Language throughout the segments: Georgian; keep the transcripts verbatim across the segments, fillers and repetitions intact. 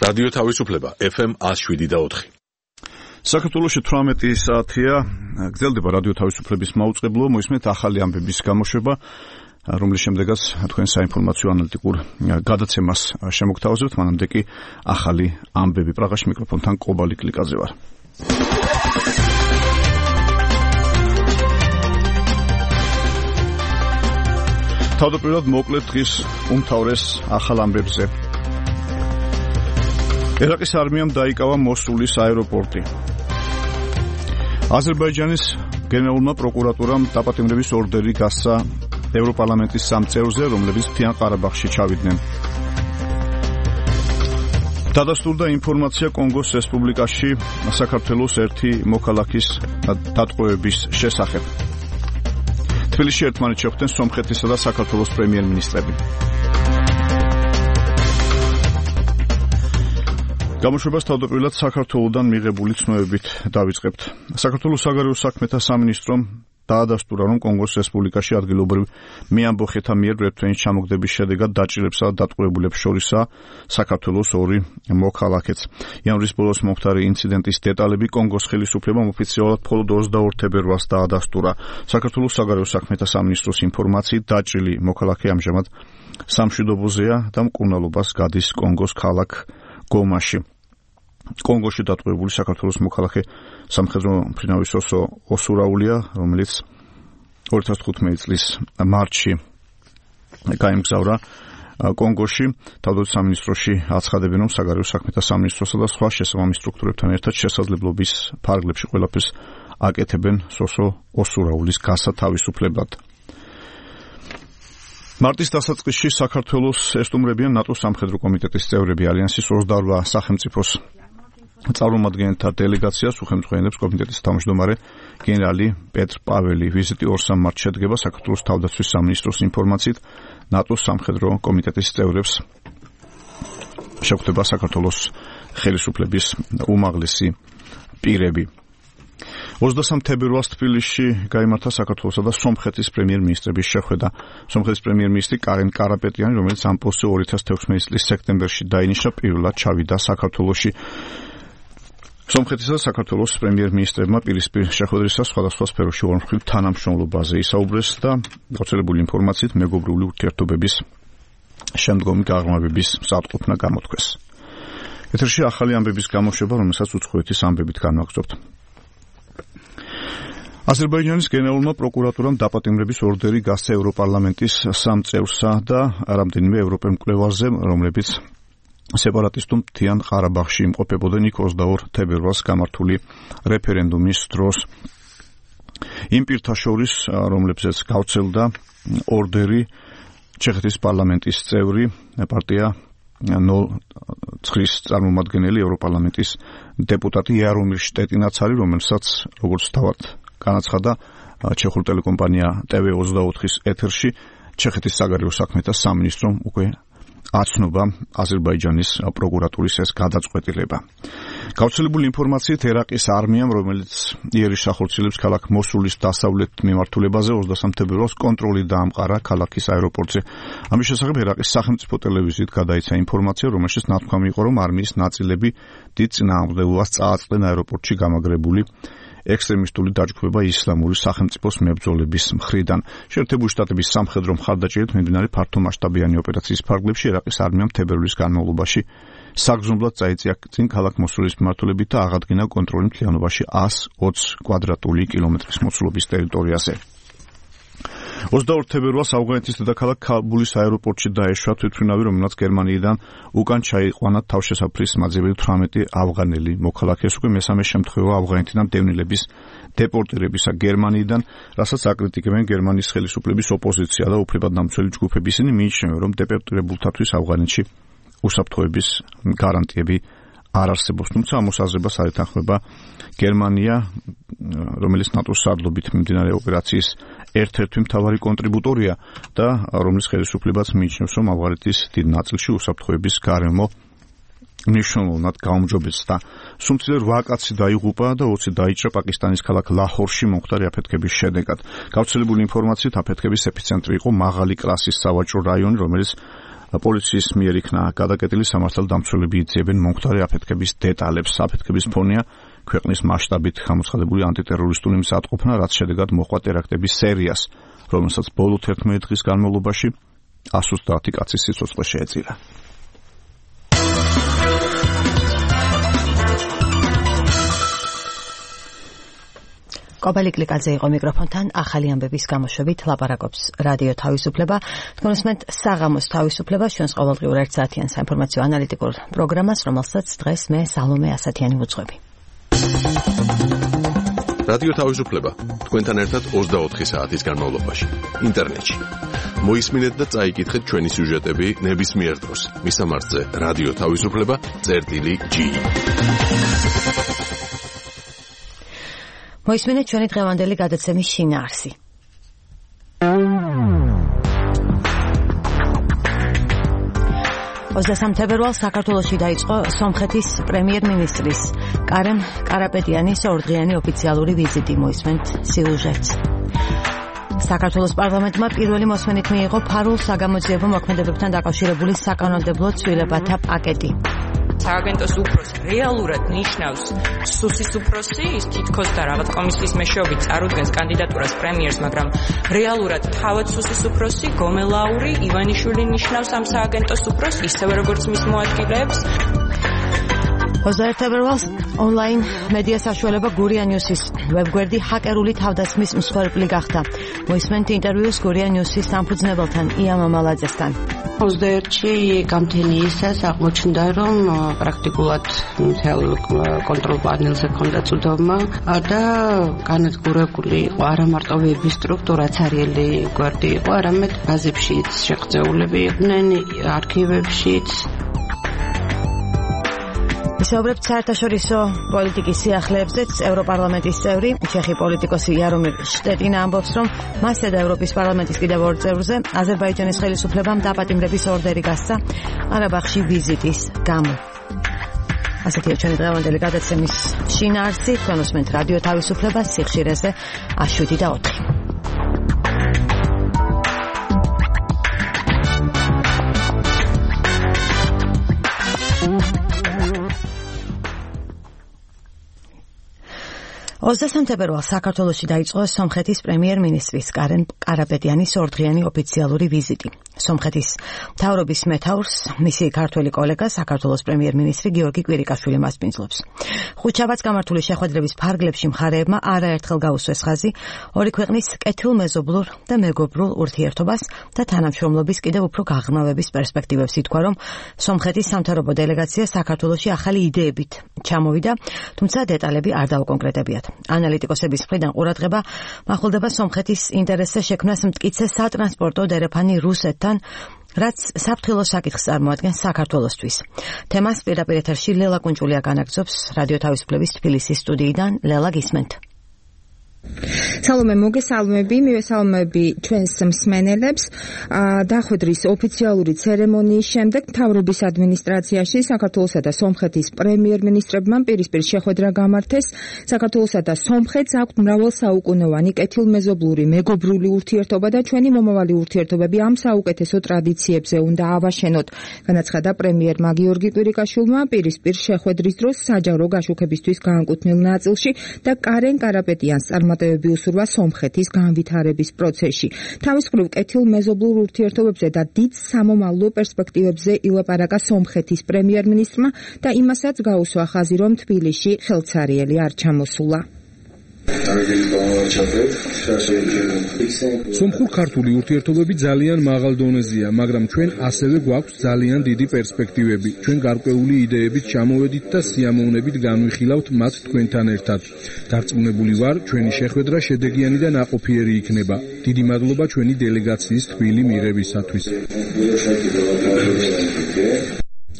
რადიო თავისუფლება ეფ ემ one oh seven და four. საქართველოში თვრამეტი საათია, გრძელდება რადიო თავისუფლების მაუწყებლო, მოისმენთ ახალი ამბების გამოშვება, რომლის შემდეგაც თქვენ საინფორმაციო ანალიტიკურ გადაცემას შემოგთავაზებთ, მანამდე კი ახალი ამბები. პრაღაში მიკროფონთან კობალი კლიკაძე ვარ. თავდაპირველად მოკლედ დღის უმთავრეს ახალ ამბებზე. ერაყის არმიამ დაიკავა მოსულის აეროპორტი. აზერბაიჯანის გენერალურმა პროკურატურამ დაპატიმრების ორდერი გასცა ევროპარლამენტის სამ წევრზე, რომლებიც მთიან ყარაბაღში ჩავიდნენ. დადასტურდა ინფორმაცია კონგოს რესპუბლიკაში საქართველოს ერთი მოქალაქის დატყვევების შესახებ. თბილისში ერთმანეთს შეხვდნენ სომხეთისა და საქართველოს პრემიერ-მინისტრები. გამოშვებას თავდაპირველად საქართველოსდან მიღებული ცნობებით დავიწყებთ. საქართველოს საგარეო საქმეთა სამინისტრომ დაადასტურა, რომ კონგოს რესპუბლიკაში ადგილობრივ მეამბოხეთა მიერ რევთვენის ჩამოგდების შედეგად დაჭირებსა და დატყვევებულებს შორისაა საქართველოს ორი მოქალაქეც. იანვრის ბოლოს მომხდარი ინციდენტის დეტალები კონგოს ხელისუფლებამ ოფიციალურად მხოლოდ ოცდაორ თებერვალს დაადასტურა. საქართველოს საგარეო საქმეთა სამინისტროს ინფორმაციით დაჭრილი მოქალაქე ამჟამად სამშვიდობოზეა და მკურნალობას გადის კონგოს ქალაქ გომაში. კონგოში დატყვევებული საქართველოს მოქალაქე სამხედრო მფრინავის ოსო ოსურაულია, რომელიც ორი ათას თხუთმეტი წლის მარტში გაემგზავრა კონგოში. თავდაცვის სამინისტროში აცხადებენ, რომ საგარეო საქმეთა სამინისტროსა და სხვა შესაბამის სტრუქტურებთან ერთად შესაძლებლობის ფარგლებში ყველაფერს აკეთებენ სოსო ოსურაულის გასათავისუფლებლად. მარტის დასაწყისში საქართველოს ესტუმრებიან ნატოს სამხედრო კომიტეტის წევრები, ალიანსის ოცდაორ სახელმწიფოს წარმომადგენელთა დელეგაციას უხელმძღვანელებს კომიტეტის თავმჯდომარე გენერალი პეტრ პაველი. ვიზიტი ორ-სამ მარტს შედგება. საქართველოს თავდაცვის სამინისტროს ინფორმაციით ნატოს სამხედრო კომიტეტის წევრებს შეხვდება საქართველოს ხელისუფლების უმაღლესი პირები. ოცდასამ თებერვალს თბილისში გაიმართა საქართველოსა და სომხეთის პრემიერ-მინისტრების შეხვედრა. სომხეთის პრემიერ-მინისტრი კარენ კარაპეტიანი, რომელიც ამ პოსტზე ორი ათას თექვსმეტი წლის სექტემბერში დაინიშნა, პირველად ჩავიდა საქართველოში. სომხეთისა და საქართველოს პრემიერ-მინისტრებმა პირისპირ შეხვედრისას სხვადასხვა სფეროში ორმხრივ თანამშრომლობაზე ისაუბრეს და გავრცელებული ინფორმაციით მეგობრული ურთიერთობების შემდგომი გაღრმავების სატყუპნა გამოთქვეს. ეთერში ახალი ამბების გამოშვება, რომელსაც უცხოეთის ამბებით განვაგრძობთ. აზერბაიჯანის გენერალურმა პროკურატურამ დაპატიმრების ორდერი გასცა ევროპარლამენტის სამ წევრსა და რამდენიმე ევროპელ მკვლევარზე, რომლებიც სეპარატისტულ მთიან ყარაბაღში იმყოფებოდნენ იქ ოცდაორ თებერვალს გამართული რეფერენდუმის დროს. იმ პირთა შორის, რომლებზეც გავრცელდა ორდერი, ჩეხეთის პარლამენტის წევრი, პარტია ნოლ ცხრის წარმომადგენელი ევროპარლამენტის დეპუტატი იარომირ შტეტინაც არის, რომელსაც როგორც თავად განაცხადა ჩეხური ტელეკომპანია ტე ვე ოცდაოთხის ეთერში, ჩეხეთის საგარეო საქმეთა სამინისტრომ უკვე აცნობა აზერბაიჯანის პროკურატურის ეს გადაწყვეტილება. გავრცელებული ინფორმაციით ერაყის არმიამ, რომელიც იერიშს ახორციელებს ქალაქ მოსულის დასავლეთ მიმართულებაზე, ოცდასამ თებერვალს კონტროლი დაამყარა ქალაქის აეროპორტზე. ამის შესახებ ერაყის სახელმწიფო ტელევიზიით გადაიცა ინფორმაცია, რომელშიც ნათქვამი იყო, რომ არმიის ნაწილები დიდ წინააღმდეგობას წააწყდნენ აეროპორტში გამაგრებული ექსტრემისტული დაჯგუფება ისლამური სახელმწიფოს მებრძოლების მხრიდან. შეერთებული შტატების სამხედრო მხარდაჭერით მიმდინარე ფართომასშტაბიანი ოპერაციის ფარგლებში ერაყის არმიამ თებერვლის განმავლობაში საგრძნობლად წაიწია წინ ქალაქ მოსულის მიმართულებით და აღადგინა კონტროლი მთლიანობაში ას ოცი კვადრატული კილომეტრის მოცულობის ტერიტორიაზე. ოცდაორ თებერვალს ავღანეთის დედაქალაქ ქაბულის აეროპორტში დაეშვა თვითმფრინავი, რომელსაც გერმანიიდან უკან ჩაიყვანა თავშესაფრის მაძიებელი თვრამეტი ავღანელი მოქალაქე. ეს უკვე მესამე შემთხვევა ავღანეთიდან დევნილების დეპორტირებისა გერმანიიდან, რასაც აკრიტიკებენ გერმანიის ხელისუფლების ოპოზიცია და უფლებადნამცველი ჯგუფები. ისინი მიიჩნევენ, რომ დეპორტირებულთათვის ავღანეთში უსაფრთხოების გარანტიები არ არსებობს, თუმცა ამას აზრებას არ ეთანხმება გერმანია, რომელიც ნატოს სარდლობით მიმდინარე ოპერაციის ერთ-ერთი მთავარი კონტრიბუტორია და რომლის ხელისუფლებაც მიიჩნევს, რომ ავღანეთის დიდ ნაწილში უსაფრთხოების გარემო მნიშვნელოვნად გაუმჯობესდა. სუმცირე რვა კაცი დაიღუპა და ოცი დაიჭრა პაკისტანის ქალაქ ლაჰორში მომხდარი აფეთქების შედეგად. გავრცელებული ინფორმაციით აფეთქების ეპიცენტრი იყო მაღალი კლასის სავაჭრო რაიონი, რომელიც პოლიციის მიერ იქნა გადაკეტილი სამართალდამცველები იწიებენ მომხდარი აფეთქების დეტალებს. აფეთქების ფონია ქვეყნის მასშტაბით გამოცხადებული ანტიტერორისტული მისატყოფნა, რაც შედეგად მოჰყვა ტერაქტების სერიას, რომელსაც ბოლო თერთმეტი დღის განმავლობაში ას ოცდაათი კაცის სიცოცხლე შეეწირა. კობალი კლიკაძე იყო მიკროფონთან, ახალი ამბების გამოშვებით ლაპარაკობს რადიო თავისუფლება. თქვენ უსმენთ საღამოს თავისუფლებას, ჩვენს ყოველდღიურ ერთ საათიან საინფორმაციო ანალიტიკურ პროგრამას, რომელსაც დღეს მე სალომე ასათიანი ვუძღვები. რადიო თავისუფლება თქვენთან ერთად ოცდაოთხი საათის განმავლობაში ინტერნეტში. მოისმინეთ და წაიკითხეთ ჩვენი სიუჟეტები ნებისმიერ დროს. მისამართზე რადიო თავისუფლება წერტილი ჯი. მოისმინეთ ჩვენი დღევანდელი გადაცემის შინაარსი. ოცდასამი თებერვალს საქართველოში დაიწყო სომხეთის პრემიერ-მინისტრის კარენ კარაპეტიანის ორდღიანი ოფიციალური ვიზიტი. მოისმენთ სიუჟეტს. საქართველოს პარლამენტმა პირველი მოსმენით მიიღო ფარულ საგამოძიებო მოქმედებებთან დაკავშირებული საკანონმდებლო ცვლილებათა პაკეტი. სააგენტოს უფროს რეალურად ნიშნავს სუსის უფროსი, ის თითქოს და რაღაც კომისიის მეშვეობით წარუდგენს კანდიდატურას პრემიერს, მაგრამ რეალურად თავად სუსის უფროსი გომელაური ივანიშვილი ნიშნავს ამ სააგენტოს უფროს, ისევე როგორც მის მოადგილეებს. ოცდაერთი თებერვალს ონლაინ მედია საშუალება გურია ნიუსის ვებგვერდი ჰაკერული თავდასხმის მსხვერპლი გახდა. მოისმენთ ინტერვიუს გურია ნიუსის სამფუძნებელთან ია მამალაძესთან. ოცდაერთში გამთენიისას აღმოჩნდა, რომ პრაქტიკულად მთელ კონტროლ პანელზე ჰქონდა წვდომა და განადგურებული იყო არა მარტო ვების სტრუქტურა, ცარიელი გვერდი იყო, არამედ ბაზებშიც შეღწეულები იყვნენ, არქივებშიც. ისაუბრებთ საერთაშორისო პოლიტიკის სიახლეებზეც. ევროპარლამენტის წევრი ჩეხი პოლიტიკოსი იარომირ შტეტინა ამბობს, რომ მასზე და ევროპის პარლამენტის კიდევ ორ წევრზე აზერბაიჯანის ხელისუფლებამ დაპატიმრების ორდერი გასცა ყარაბაღში ვიზიტის გამო. ასეთია ჩვენი დღევანდელი გადაცემის შინაარსი. თქვენ უსმენთ რადიო თავისუფლებას სიხშირეზე ას შვიდი და ოთხი. ოცდასამი თებერვალს საქართველოში დაიწყო სომხეთის პრემიერ-მინისტრის კარენ კარაპეტიანის ორდღიანი ოფიციალური ვიზიტი. სომხეთის მთავრობის მეთაურს მისი ქართველი კოლეგა საქართველოს პრემიერ-მინისტრი გიორგი კვირიკაშვილი მასპინძლობს. ხუთშაბათს გამართული შეხვედრების ფარგლებში მხარეებმა არაერთხელ გაუსვეს ხაზი ორი ქვეყნის კეთილმეზობლურ და მეგობრულ ურთიერთობას და თანამშრომლობის კიდევ უფრო გაღრმავების პერსპექტივებს. ითქვა, რომ სომხეთის სამთავრობო დელეგაცია საქართველოში ახალი იდეებით ჩამოვიდა, თუმცა დეტალები არ დაუკონკრეტებიათ. ანალიტიკოსების მხრიდან ყურადღება მახვილდება სომხეთის ინტერესზე შექმნას მტკიცე სატრანსპორტო დერეფანი რუსეთთან, რაც საფრთხილო საკითხს წარმოადგენს საქართველოსთვის. თემას პირდაპირ ეთერში ლელა კუნჭულია განაგრძობს რადიო თავისუფლების თბილისის სტუდიიდან. ლელა, გისმენთ. სალომე, მოგესალმები, მივესალმები ჩვენს მსმენელებს. დახვედრის ოფიციალური ცერემონიის შემდეგ მთავრობის ადმინისტრაციაში საქართველოსა და სომხეთის პრემიერ-მინისტრებმა პირისპირ შეხვედრა გამართეს. საქართველოსა და სომხეთს აქვთ მრავალსაუკუნოვანი კეთილმეზობლური მეგობრული ურთიერთობა და ჩვენი მომავალი ურთიერთობები ამ საუკეთესო ტრადიციებზე უნდა ავაშენოთ, განაცხადა პრემიერმა გიორგი კვირიკაშვილმა პირისპირ შეხვედრის დროს საჯარო გაშუქებისთვის გაანკუთვნილ ნაწილში და კარენ კარაპეტიანს წარმატებები უსურვა სომხეთის განვითარების პროცესში. თავის მხრივ კეთილმეზობლურ ურთიერთობებზე და დიდ სამომავლო პერსპექტივებზე ილაპარაკა სომხეთის პრემიერ-მინისტრმა და იმასაც გაუსვა ხაზი, რომ თბილისში ხელცარიელი არ ჩამოსულა. სომხურ-ქართული ურთიერთობები ძალიან მაღალ დონეზეა, მაგრამ ჩვენ ასევე გვაქვს ძალიან დიდი პერსპექტივები. ჩვენ გარკვეული იდეებით ჩამოვედით და სიამოვნებით განვიხილავთ მათ თქვენთან ერთად. დარწმუნებული ვარ, ჩვენი შეხვედრა შედეგიანი და ნაყოფიერი იქნება. დიდი მადლობა ჩვენი დელეგაციის თბილი მიღებისათვის. თუ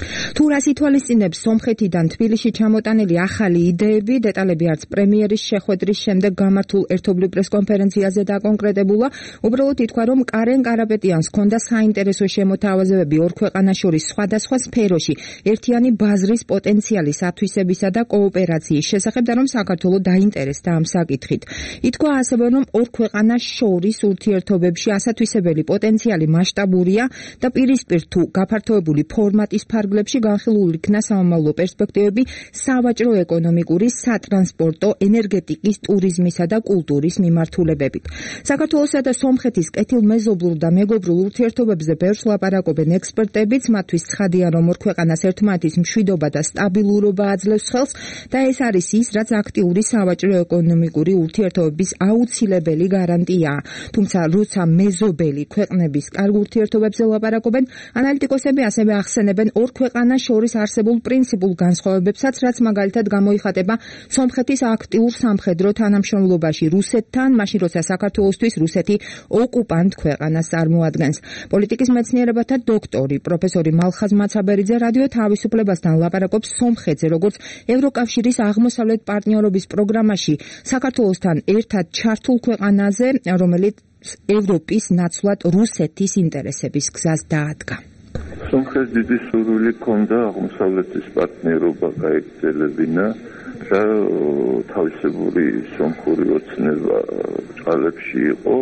თუ რას ითვალისწინებს სომხეთიდან თბილისში ჩამოტანილი ახალი იდეები, დეტალები არც პრემიერის შეხვედრის შემდეგ გამართულ ერთობლივ პრესკონფერენციაზე დაკონკრეტებულა. უბრალოდ ითქვა, რომ კარენ კარაპეტიანს ჰქონდა საინტერესო შემოთავაზებები ორ ქვეყანას შორის სხვადასხვა სფეროში ერთიანი ბაზრის პოტენციალის ათვისებისა და კოოპერაციის შესახებ და რომ საქართველო დაინტერესდა ამ საკითხით. ითქვა ასევე, რომ ორ ქვეყანას შორის ურთიერთობებში ასათვისებელი პოტენციალი მასშტაბურია და პირისპირ თუ გაფართოებული ფორმატის ფარგლებში განხილულ იქნა სამომავლო პერსპექტივები სავაჭრო ეკონომიკური, სატრანსპორტო, ენერგეტიკის, ტურიზმისა და კულტურის მიმართულებებით. საქართველოსა და სომხეთის კეთილმეზობლურ და მეგობრულ ურთიერთობებზე ბევრს ლაპარაკობენ ექსპერტებიც, მათთვის ცხადია, რომ ორ ქვეყანას ერთმანეთის მშვიდობა და სტაბილურობა აძლევს ხელს და ეს არის ის, რაც აქტიური სავაჭრო ეკონომიკური ურთიერთობების აუცილებელი გარანტიაა. თუმცა როცა მეზობელი ქვეყნების კარგ ურთიერთობებზე ლაპარაკობენ, ანალიტიკოსები ასევე ახსენებენ ორ ქვეყანას შორის არსებულ პრინციპულ განსხვავებებსაც, რაც მაგალითად გამოიხატება სომხეთის აქტიურ სამხედრო თანამშრომლობაში რუსეთთან, მაშინ როცა საქართველოსთვის რუსეთი ოკუპანტ ქვეყანას წარმოადგენს. პოლიტიკის მეცნიერებათა დოქტორი პროფესორი მალხაზ მაცაბერიძე რადიო თავისუფლებასთან ლაპარაკობს სომხეთზე, როგორც ევროკავშირის აღმოსავლეთ პარტნიორობის პროგრამაში საქართველოსთან ერთად ჩართულ ქვეყანაზე, რომელიც ევროპის ნაცვლად რუსეთის ინტერესების გზას დაადგა. სომხეთს დიდი სურვილი ჰქონდა აღმოსავლეთის პარტნიორობა გაეგრძელებინა და თავისებური სომხური ოცნება ჭალებში იყო.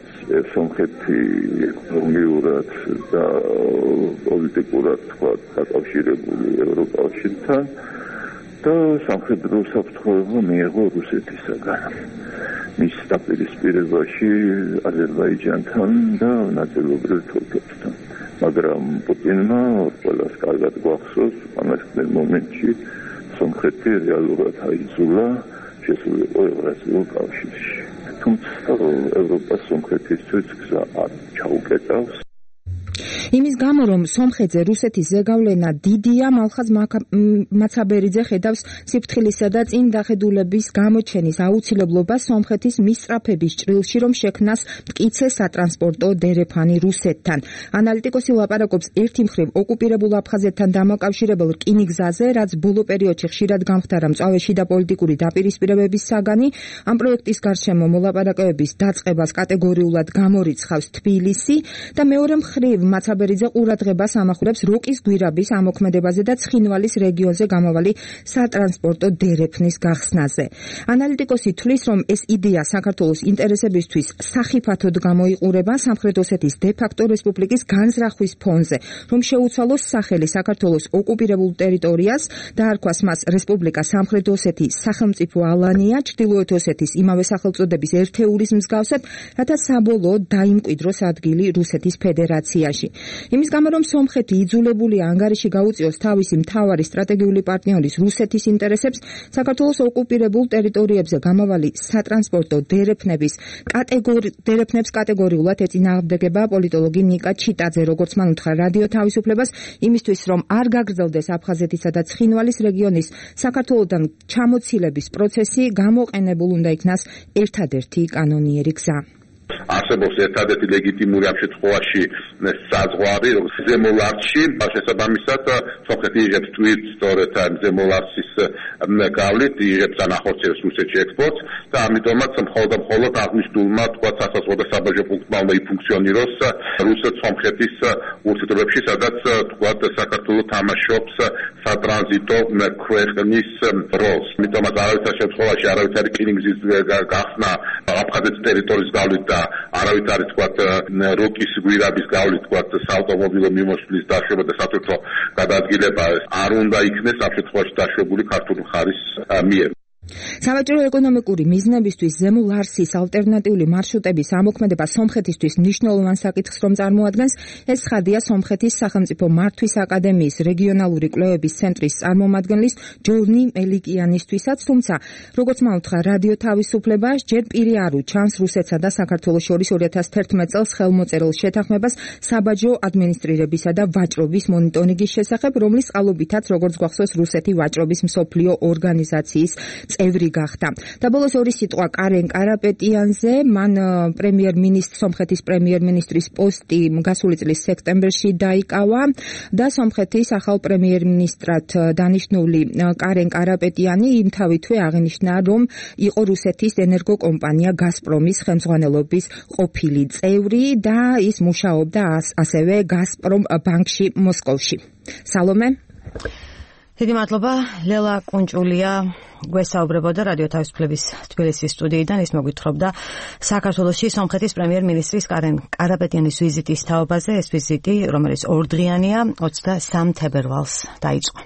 სომხეთი ეკონომიურად და პოლიტიკურად თქვათ დაკავშირებული ევროკავშირთან და სამხედრო საფრთხეობა მიიღო რუსეთისაგან. მის დაპირისპირებაში აზერბაიჯანთან და ნაწილობრივ თურქეთთან. მაგრამ პუტინმა ყველას კარგად გვახსოვს, ამასთან მომენტში სომხეთი რეალურად აიძულა შესულიყო ევრაზიულ კავშირში. თუმცა ევროპას სომხეთისთვის გზა არ ჩაუკეტავს. იმის გამო, რომ სომხეთზე რუსეთის ზეგავლენა დიდია, მალხაზ მაცაბერიძე ხედავს სიფრთხილისა და წინ დახედულების გამოჩენის აუცილებლობას სომხეთის მისწრაფების ჭრილში, რომ შექმნას მტკიცე სატრანსპორტო დერეფანი რუსეთთან. ანალიტიკოსი ლაპარაკობს ერთი მხრივ ოკუპირებულ აფხაზეთთან დამაკავშირებელ რკინიგზაზე, რაც ბოლო პერიოდში ხშირად გამხდარა მწვავე და პოლიტიკური დაპირისპირებების საგანი. ამ პროექტის გარშემო მოლაპარაკებების დაწყებას კატეგორიულად გამორიცხავს თბილისი და მეორე მხრივ მაცაბერიძე ყურადღებას ამახვილებს როკის გვირაბის ამოქმედებაზე და ცხინვალის რეგიონზე გამავალი სატრანსპორტო დერეფნის გახსნაზე. ანალიტიკოსი თვლის, რომ ეს იდეა საქართველოს ინტერესებისთვის სახიფათოდ გამოიყურება სამხრეთ ოსეთის დე-ფაქტო რესპუბლიკის განზრახვის ფონზე, რომ შეუცვალოს სახელი საქართველოს ოკუპირებულ ტერიტორიას, დაარქვას მას რესპუბლიკა სამხრეთ ოსეთი სახელმწიფო ალანია, ჩრდილოეთ ოსეთის იმავე სახელწოდების ერთეულის მსგავსად, რათა საბოლოოდ დაიმკვიდროს ადგილი რუსეთის ფედერაციაში. იმის გამო, რომ სომხეთი იძულებულია ანგარიში გაუწიოს თავისი მთავარი სტრატეგიული პარტნიორის რუსეთის ინტერესებს, საქართველოს ოკუპირებულ ტერიტორიებზე გამავალი სატრანსპორტო დერეფნების კატეგორი დერეფნებს კატეგორიულად ეწინააღმდეგება პოლიტოლოგი ნიკა ჩიტაძე, როგორც მან უთხრა რადიო თავისუფლებას, იმისთვის, რომ არ გაგრძელდეს აფხაზეთისა და ცხინვალის რეგიონის საქართველოდან ჩამოცილების პროცესი, გამოყენებულ უნდა იქნას ერთადერთი კანონიერი გზა. არსებობს ერთადერთი ლეგიტიმური ამ შემთხვევაში საზღვარი, რომ ზემოლარსში, შესაბამისად, სომხეთი იღებს თვითონ სწორედ ამ ზემოლარსის გავლით, იღებს ანახორციელებს რუსეთში ექსპორტს და ამიტომაც მხოლოდ და მხოლოდ აღნიშნულმა თქვა სასაზღვრო და საბაჟო პუნქტმა უნდა იფუნქციონიროს რუსეთ-სომხეთის ურთიერთობებში, სადაც თქვა საქართველო თამაშობს სატრანზიტო ქვეყნის როლს. ამიტომაც არავითარ შემთხვევაში არავითარი რკინიგზის გახსნა აფხაზეთის ტერიტორიის გავლით და არავით არის თქვათ როკის გვირაბის გავლით თქვათ საავტომობილო მიმოსვლის დაშვება და სათვირთო გადაადგილება არ უნდა იქნეს ამ შემთხვევაში დაშვებული ქართული მხარის მიერ. სავაჭრო ეკონომიკური მიზნებისთვის ზემო ლარსის ალტერნატიული მარშრუტების ამოქმედება სომხეთისთვის მნიშვნელოვან საკითხს რომ წარმოადგენს. ეს ცხადია სომხეთის სახელმწიფო მართვის აკადემიის რეგიონალური კვლევების ცენტრის წარმომადგენლის ჯორნი მელიკიანისთვისაც, თუმცა როგორც მოუთხრა რადიო თავისუფლებას, ჯერ პირი არ უჩანს რუსეთსა და საქართველოს შორის ორი ათას თერთმეტ წელს ხელმოწერილ შეთანხმებას საბაჟო ადმინისტრირებისა და ვაჭრობის მონიტორინგის შესახებ, რომლის წყალობითაც, როგორც გვახსოვს, რუსეთი ვაჭრობის მსოფლიო ორგანიზაციის წევრი გახდა. და ბოლოს ორი სიტყვა კარენ კარაპეტიანზე, მან პრემიერ-მინისტრის სომხეთის პრემიერ-მინისტრის პოსტი გასული წლის სექტემბერში დაიკავა და სომხეთის ახალ პრემიერ-მინისტრად დანიშნული კარენ კარაპეტიანი იმთავითვე აღნიშნა, რომ იყო რუსეთის ენერგოკომპანია გაზპრომის ხელმძღვანელობის ყოფილი წევრი და ის მუშაობდა ასევე გაზპრომ ბანკში მოსკოვში. სალომე. დიდი მადლობა. ლელა კუნჭულია გვესაუბრებოდა რადიო თავისუფლების თბილისის სტუდიიდან. ის მოგვითხრობდა საქართველოში სომხეთის პრემიერ-მინისტრის კარენ კარაპეტიანის ვიზიტის თაობაზე. ეს ვიზიტი, რომელიც ორდღიანია, ოცდასამ თებერვალს დაიწყო.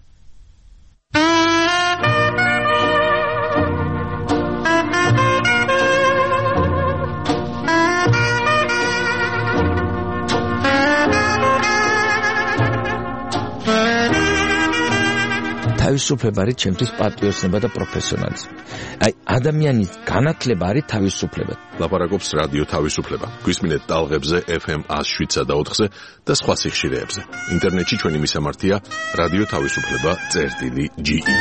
თავისუფლება არის ჩემთვის პატრიოტიზმი და პროფესიონალიზმი. აი, ადამიანის განათლება არის თავისუფლება. ლაპარაკობს რადიო თავისუფლება. გვისმინეთ ტალღებზე ეფ ემ one oh seven და ოთხზე და სხვა სიხშირეებზე. ინტერნეტში ჩვენი მისამართია რადიო თავისუფლება წერტილი ჯი ი.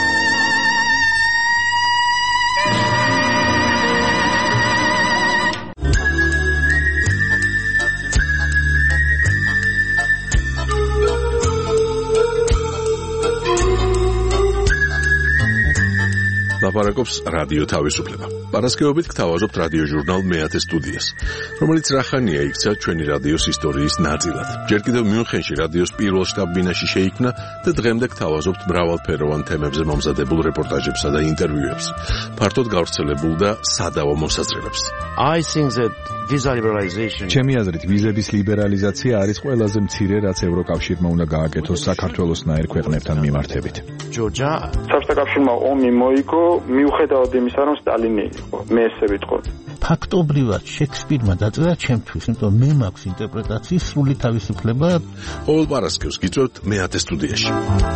ლაპარაკობს რადიო თავისუფლება. პარასკევობით გთავაზობთ რადიო ჟურნალ მეათე სტუდიას, რომელიც რახანია იქცა ჩვენი რადიოს ისტორიის ნაწილად. ჯერ კიდევ მიუნხენში რადიოს პირველ შტაბ-ბინაში შეიქმნა და დღემდე გთავაზობთ მრავალფეროვან თემებზე მომზადებულ რეპორტაჟებსა და ინტერვიუებს, ფართოდ გავრცელებულ და სადავო მოსაზრებებს. I think that visa liberalization ჩემი აზრით ვიზების ლიბერალიზაცია არის ყველაზე მცირე, რაც ევროკავშირმა უნდა გააკეთოს საქართველოსნაირ ქვეყნებთან მიმართებით. ჯორჯა საბჭოთა კავშირმა ომი მოიგო მიუხედავად იმისა, რომ სტალინი იყო, მე ესე ვიტყოდ. ფაქტობრივად შექსპირმა დაწერა ჩემთვის, იმიტომ მე მაქვს ინტერპრეტაციის სრული თავისუფლება. ყოველ პარასკევს გიწევთ მეათე სტუდიაში.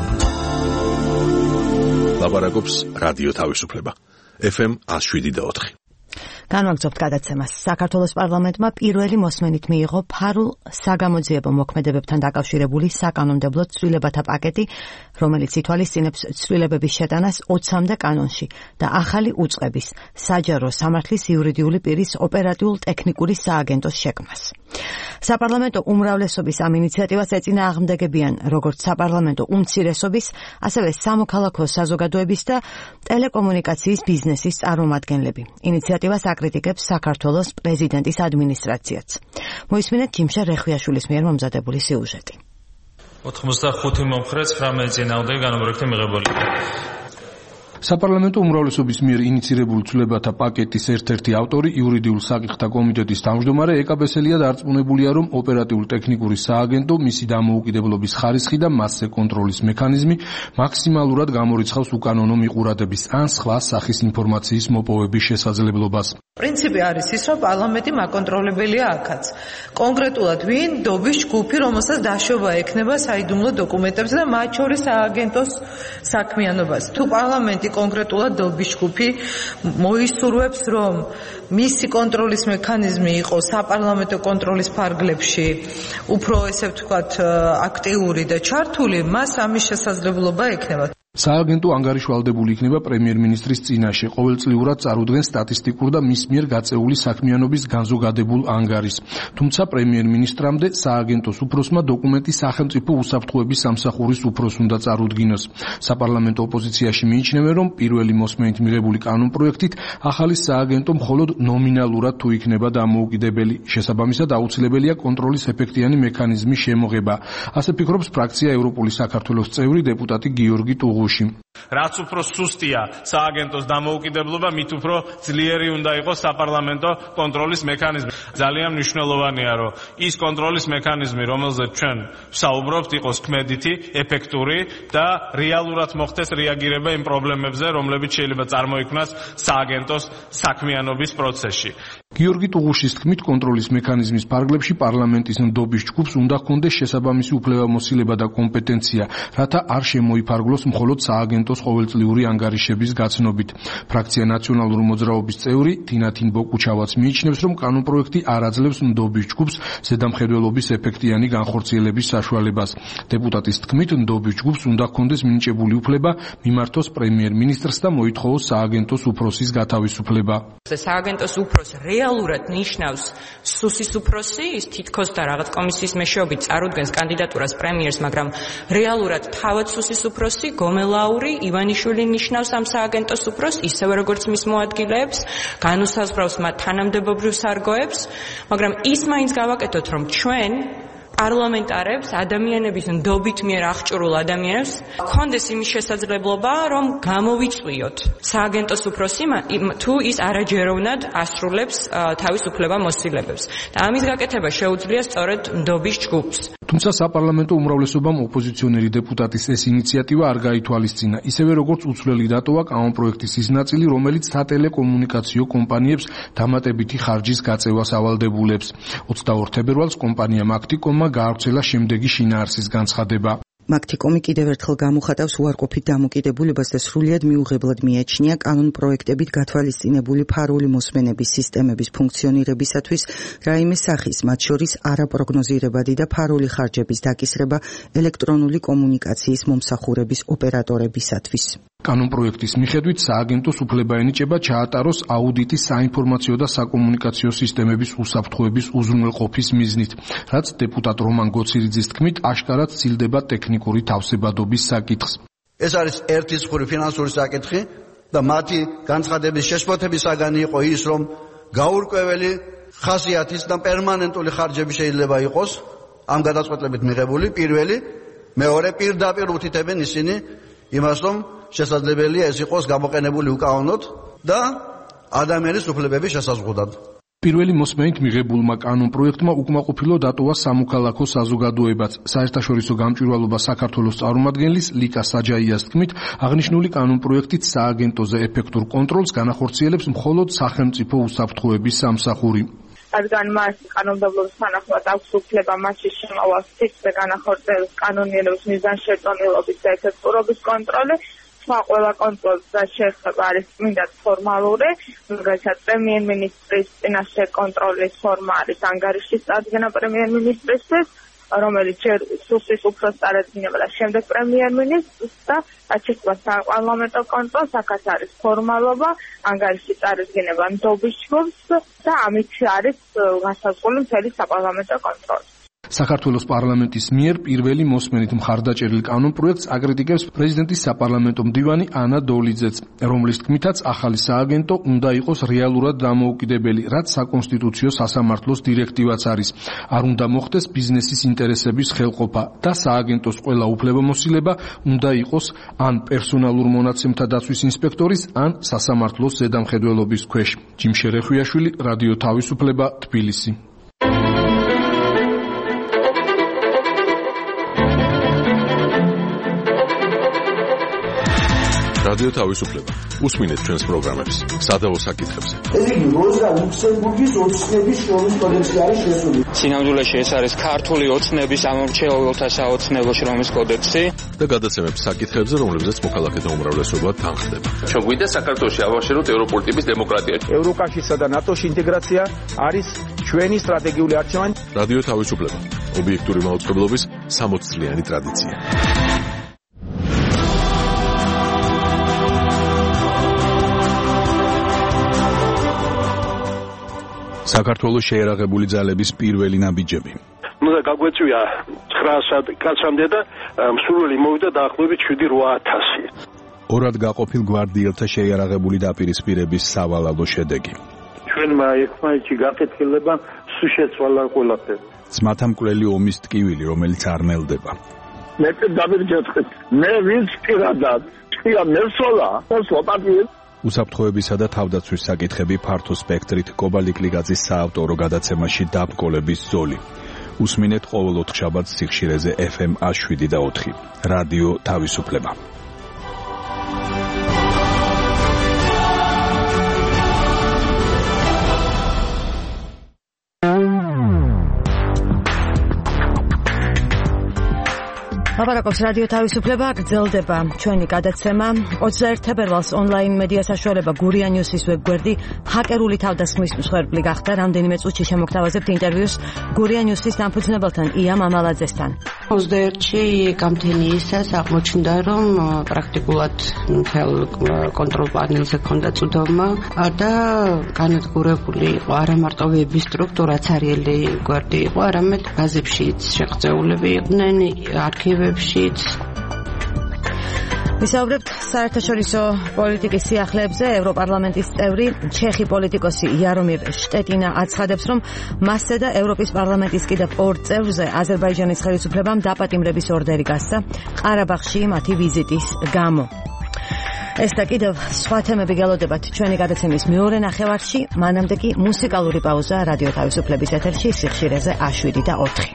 ლაპარაკობს რადიო თავისუფლება. ეფ ემ one oh seven და ოთხი. განვაგრძობთ გადაცემას. საქართველოს პარლამენტმა პირველი მოსმენით მიიღო ფარულ საგამოძიებო მოქმედებებთან დაკავშირებული საკანონმდებლო ცვლილებათა პაკეტი, რომელიც ითვალისწინებს ცვლილებების შეტანას ოცამდე კანონში და ახალი უწყების საჯარო სამართლის იურიდიული პირის ოპერატიულ-ტექნიკური სააგენტოს შექმნას. საპარლამენტო უმრავლესობის ამ ინიციატივას ეწინააღმდეგებიან როგორც საპარლამენტო უმცირესობის, ასევე სამოქალაქო საზოგადოების და ტელეკომუნიკაციის ბიზნესის წარმომადგენლები. ინიციატივას აკრიტიკებს საქართველოს პრეზიდენტის ადმინისტრაციაც. მოისმინეთ ჯიმშა რეხვიაშვილის მიერ მომზადებული სიუჟეტი. ოთხმოცდახუთი მომხრე, ცხრამეტი წინააღმდეგი განუბრეკდი მიღებული. საპარლამენტო უმრავლესობის მიერ ინიცირებული ცვლილებათა პაკეტის ერთ-ერთი ავტორი იურიდიულ საკითხთა კომიტეტის თავმჯდომარე ეკა ბესელია დარწმუნებულია, რომ ოპერატიულ-ტექნიკური სააგენტო, მისი დამოუკიდებლობის ხარისხი და მასზე კონტროლის მექანიზმი მაქსიმალურად გამორიცხავს უკანონო მიყურადების ან სხვა სახის ინფორმაციის მოპოვების შესაძლებლობას. პრინციპი არის ის, რომ პარლამენტი მაკონტროლებელია აქაც. კონკრეტულად ვინ დობის ჯგუფი, რომელსაც დაშობა ექნება საიდუმლო დოკუმენტებზე და მათ შორის სააგენტოს საქმიანობას. თუ პარლამენტი კონკრეტულად დობის ჯგუფი მოისურვებს, რომ მისი კონტროლის მექანიზმი იყოს საპარლამენტო კონტროლის ფარგლებში უფრო ესე ვთქვათ აქტიური და ჩართული, მას ამის შესაძლებლობა ექნება. სააგენტო ანგარიშვალდებული იქნება პრემიერ-მინისტრის წინაშე, ყოველწლიურად წარუდგენ სტატისტიკურ და მის მიერ გაწეული საქმიანობის განზოგადებულ ანგარიშს. თუმცა პრემიერ-მინისტრამდე სააგენტოს უფროსმა დოკუმენტი სახელმწიფო უსაფრთხოების სამსახურის უფროს უნდა წარუდგინოს. საპარლამენტო ოპოზიციაში მიიჩნევენ, რომ პირველი მოსმენით მიღებული კანონპროექტით ახალი სააგენტო მხოლოდ ნომინალურად თუ იქნება დამოუკიდებელი. შესაბამისად აუცილებელია კონტროლის ეფექტიანი მექანიზმის შემოღება. ასე ფიქრობს ფრაქცია ევროპული საქართველოს წევრი დეპუტატი გიორგი ტუღუში. რაც უფრო სუსტია სააგენტოს დამოუკიდებლობა, მით უფრო ძლიერი უნდა იყოს საპარლამენტო კონტროლის მექანიზმი. ძალიან მნიშვნელოვანია, რომ ის კონტროლის მექანიზმი, რომელზეც ჩვენ ვსაუბრობთ, იყოს ქმედითი, ეფექტური და რეალურად მოხდეს რეაგირება იმ პრობლემებზე, რომლებიც შეიძლება წარმოიქმნას სააგენტოს საქმიანობის პროცესში. გიორგი ტუღუშის თქმით, კონტროლის მექანიზმის ფარგლებში პარლამენტის ნდობის ჯგუფს უნდა ჰქონდეს შესაბამისი უფლებამოსილება და კომპეტენცია, რათა არ შემოიფარგლოს მხოლოდ სააგენტო სააგენტოს ყოველწლიური ანგარიშების გაცნობით. ფრაქცია ნაციონალური მოძრაობის წევრი თინათინ ბოკუჩავაც მიიჩნევს, რომ კანონპროექტი არ აძლევს ნდობის ჯგუფს ზედამხედველობის ეფექტიანი განხორციელების საშუალებას. დეპუტატის თქმით, ნდობის ჯგუფს უნდა ჰქონდეს მინიჭებული უფლება მიმართოს პრემიერ-მინისტრს და მოითხოვოს სააგენტოს უფროსის გათავისუფლება. სააგენტოს უფროს რეალურად ნიშნავს სუსის უფროსი, ის თითქოს და რაღაც კომისიის მეშვეობით წარუდგენს კანდიდატურას პრემიერს, მაგრამ რეალურად თავად სუსის უფროსი გომელაური ივანიშვილი ნიშნავს ამ სააგენტოს უფროს, ისევე როგორც მის მოადგილეებს, განუსაზღვრავს მათ თანამდებობრივ სარგოებს, მაგრამ ის მაინც გავაკეთოთ, რომ ჩვენ პარლამენტარებს, ადამიანების ნდობით მიერ აღჭურვილ ადამიანებს ქონდეს იმის შესაძლებლობა, რომ გამოვიწვიოთ სააგენტოს უფროსი თუ ის არაჯეროვნად ასრულებს თავის უფლება-მოსილებებს. და ამის გაკეთება შეუძლია სწორედ ნდობის ჯგუფს. თუმცა საპარლამენტო უმრავლესობამ ოპოზიციონერი დეპუტატის ეს ინიციატივა არ გაითვალისწინა, ისევე როგორც უცვლელი დატოვა კანონპროექტის ის ნაწილი, რომელიც სატელეკომუნიკაციო კომპანიებს დამატებითი ხარჯის გაწევას ავალდებულებს. ოცდაორ თებერვალს კომპანიამ აქტიკომმა გაავრცელა შემდეგი შინაარსის განცხადება. მაქტიკომი კიდევ ერთხელ გამოხატავს უარყოფით დამოკიდებულებას და სრულიად მიუღებლად მიაჩნია კანონპროექტებით გათვალისწინებული ფარული მოსმენების სისტემების ფუნქციონირებისათვის რაიმე სახის, მათ შორის არაპროგნოზირებადი და ფარული ხარჯების დაკისრება ელექტრონული კომუნიკაციის მომსახურების ოპერატორებისათვის. კანონპროექტის მიხედვით სააგენტოს უფლება ენიჭება ჩაატაროს აუდიტი საინფორმაციო და საკომუნიკაციო სისტემების უსაფრთხოების უზრუნველყოფის მიზნით, რაც დეპუტატ რომან გოცირიძის თქმით აშკარად სცილდება ტექნიკური თავსებადობის საკითხს. ეს არის ერთი მსხვილი ფინანსური საკითხი და მათი განცხადების შეშფოთების საგანი იყო ის, რომ გაურკვეველი ხასიათის და პერმანენტული ხარჯები შეიძლება იყოს ამ გადაწყვეტილებით მიღებული. პირველი, მეორე პირდაპირ უთითებენ ისინი იმას, რომ შესაძლებელია ეს იყოს გამოყენებული უკანონოდ და ადამიანის უფლებების შესაზღვრად. პირველი მოსმენით მიღებულმა კანონპროექტმა უკმაყოფილო დატოვა სამოქალაქო საზოგადოებაც. საერთაშორისო გამჭვირვალობა საქართველოს წარმომადგენლის ლიკა საჯაიას თქმით, აღნიშნული კანონპროექტით სააგენტოზე ეფექტურ კონტროლს განახორციელებს მხოლოდ სახელმწიფო უსაფრთხოების სამსახური. რადგან მას კანონმდებლობის თანახმად აქვს უფლება მასში შემოვალს ფიქსზე განახორციელოს კანონიერების მიზანშეწონილობის და ეფექტურობის კონტროლი, სხვა ყველა კონტროლს და შეეხება არის წმინდა ფორმალური, მაგალითად პრემიერ-მინისტრის წინაშე კონტროლის ფორმა არის ანგარიშის წარდგენა პრემიერ-მინისტრისთვის, რომელიც ჯერ სუსის უფროს წარადგინება და შემდეგ პრემიერ-მინისტრს და რაც შეეხება საპარლამენტო კონტროლს, აქაც არის ფორმალობა, ანგარიშის წარდგენება ნდობის ჯგუფს და ამით არის განსაზღვრული მთელი საპარლამენტო კონტროლი. საქართველოს პარლამენტის მიერ პირველი მოსმენით მხარდაჭერილ კანონპროექტს აკრიტიკებს პრეზიდენტის საპარლამენტო მდივანი ანა დოლიძეც, რომლის თქმითაც ახალი სააგენტო უნდა იყოს რეალურად დამოუკიდებელი, რაც საკონსტიტუციო სასამართლოს დირექტივაც არის. არ უნდა მოხდეს ბიზნესის ინტერესების ხელყოფა და სააგენტოს ყველა უფლებამოსილება უნდა იყოს ან პერსონალურ მონაცემთა დაცვის ინსპექტორის, ან სასამართლოს ზედამხედველობის ქვეშ. ჯიმ შერეხვიაშვილი, რადიო თავისუფლება, თბილისი. რადიო თავისუფლება. უსმინეთ ჩვენს პროგრამებს სადავო საკითხებზე. ეს იგი როზა ლუქსემბურგის ოცნების შრომის კოდექსი არის შესული. სინამდვილეში ეს არის ქართული ოცნების ამომრჩეველთა საოცნებო შრომის კოდექსი და გადაცემებს საკითხებზე, რომლებზეც მოქალაქეთა უმრავლესობა თანხდება. ჩვენ გვინდა საქართველოში ავაშენოთ ევროპული ტიპის დემოკრატია. ევროკავშირსა და ნატოში ინტეგრაცია არის ჩვენი სტრატეგიული არჩევანი. რადიო თავისუფლება. ობიექტური მაუწყებლობის სამოც წლიანი ტრადიცია. საქართველოს შეერაღებული ძალების პირველი ნაბიჯები. ნუ და გაგვეწვია ცხრაასად კაცამდე და მსურველი მოვიდა დაახლოებით შვიდი რვა ათასი. ორად გაყოფილ გვარდიელთა შეიარაღებული დაპირისპირების სავალალო შედეგი. ჩვენმა ერთმანეთში გაკეთილება სულ შეცვალა ყველაფერი. ძმათა მკვლელი ომის ტკივილი, რომელიც არ ნელდება. მე დავირჯეთხეთ. მე ვინც პირადად თქვია მესოლა და სლოპატი უსაფრთხოებისა და თავდაცვის საკითხები ფართო სპექტრით კობალიკლიგაძის საავტორო გადაცემაში დაბკოლების ზოლი. უსმინეთ ყოველ ოთხშაბათს სიხშირეზე ეფ ემ შვიდი და ოთხი. რადიო თავისუფლება. ლაპარაკობს რადიო თავისუფლება, გრძელდება ჩვენი გადაცემა. ოცდაერთ თებერვალს ონლაინ მედია საშუალება გურია ნიუსის ვებგვერდი ჰაკერული თავდასხმის მსხვერპლი გახდა. რამდენიმე წუთში შემოგთავაზებთ ინტერვიუს გურია ნიუსის დამფუძნებელთან ია მამალაძესთან. ოცდაერთში გამთენიისას აღმოჩნდა, რომ პრაქტიკულად მთელ კონტროლ პანელზე ქონდა წვდომა და განადგურებული იყო არა მარტო ვების სტრუქტურაც არიელი გვერდი იყო, არამედ ბაზებშიც შეღწეულები იყვნენ, არქივებშიც. ვისაუბრებთ საერთაშორისო პოლიტიკის სიახლეებზე. ევროპარლამენტის წევრი ჩეხი პოლიტიკოსი იარომირ შტეტინა აცხადებს, რომ მასზე და ევროპის პარლამენტის კიდევ ორ წევრზე აზერბაიჯანის ხელისუფლებამ დაპატიმრების ორდერი გასცა ყარაბაღში მათი ვიზიტის გამო. ეს და კიდევ სხვა თემები გელოდებათ ჩვენი გადაცემის მეორე ნახევარში. მანამდე კი მუსიკალური პაუზა რადიო თავისუფლების ეთერში სიხშირეზე შვიდი და ოთხი.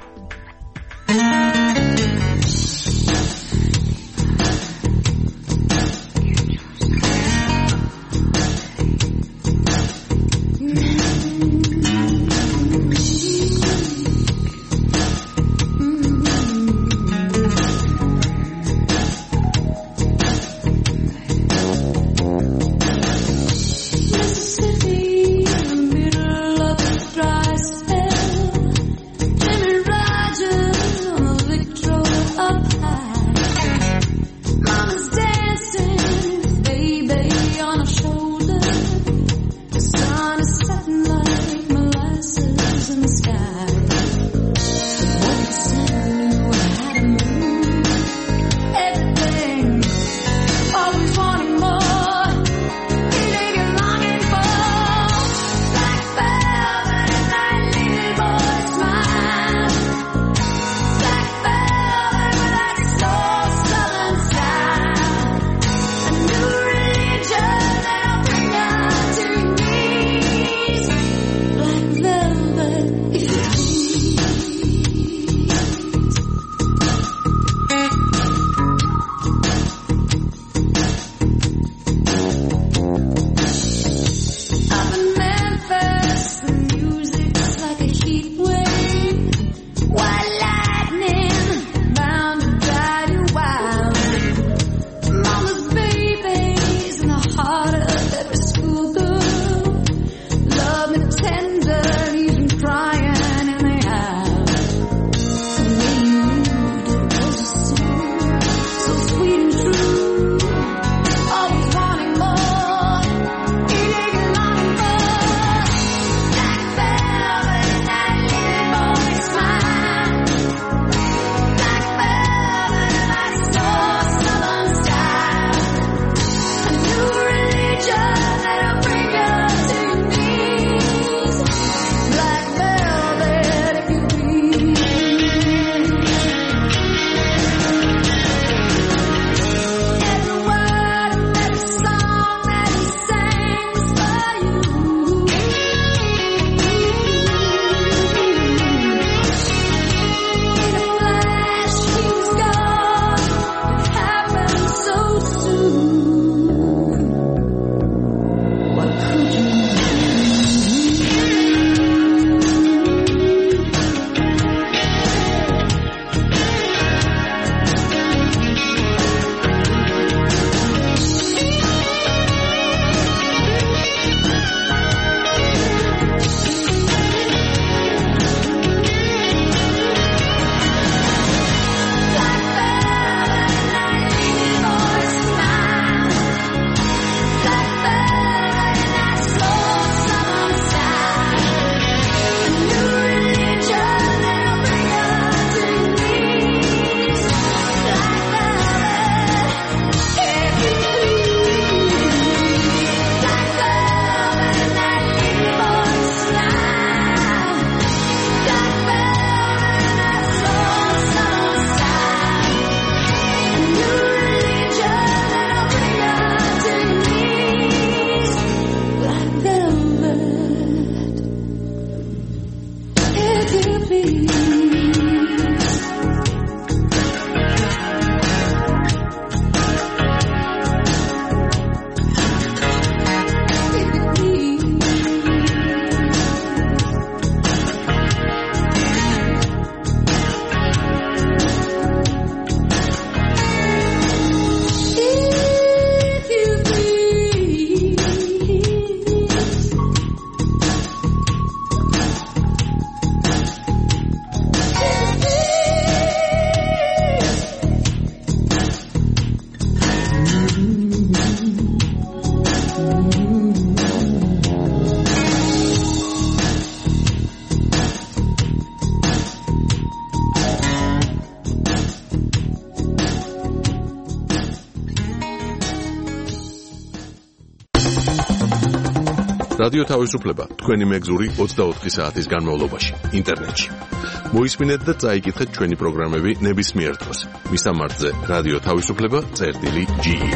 რადიო თავისუფლება თქვენი მეგზური ოცდაოთხი საათის განმავლობაში ინტერნეტში. მოისმინეთ და წაიკითხეთ ჩვენი პროგრამები ნებისმიერ დროს. მისამართზე რადიო თავისუფლება წერტილი ჯი ი.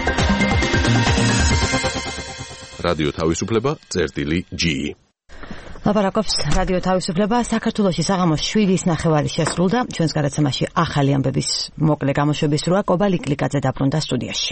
რადიო თავისუფლება წერტილი ჯი ი. ლაპარაკობს რადიო თავისუფლება. საქართველოში საღამოს შვიდის ნახევარი შესრულდა. ჩვენს გადაცემაში ახალი ამბების მოკლე გამოშვების როა კობა ლიკლიკაძე დაბრუნდა სტუდიაში.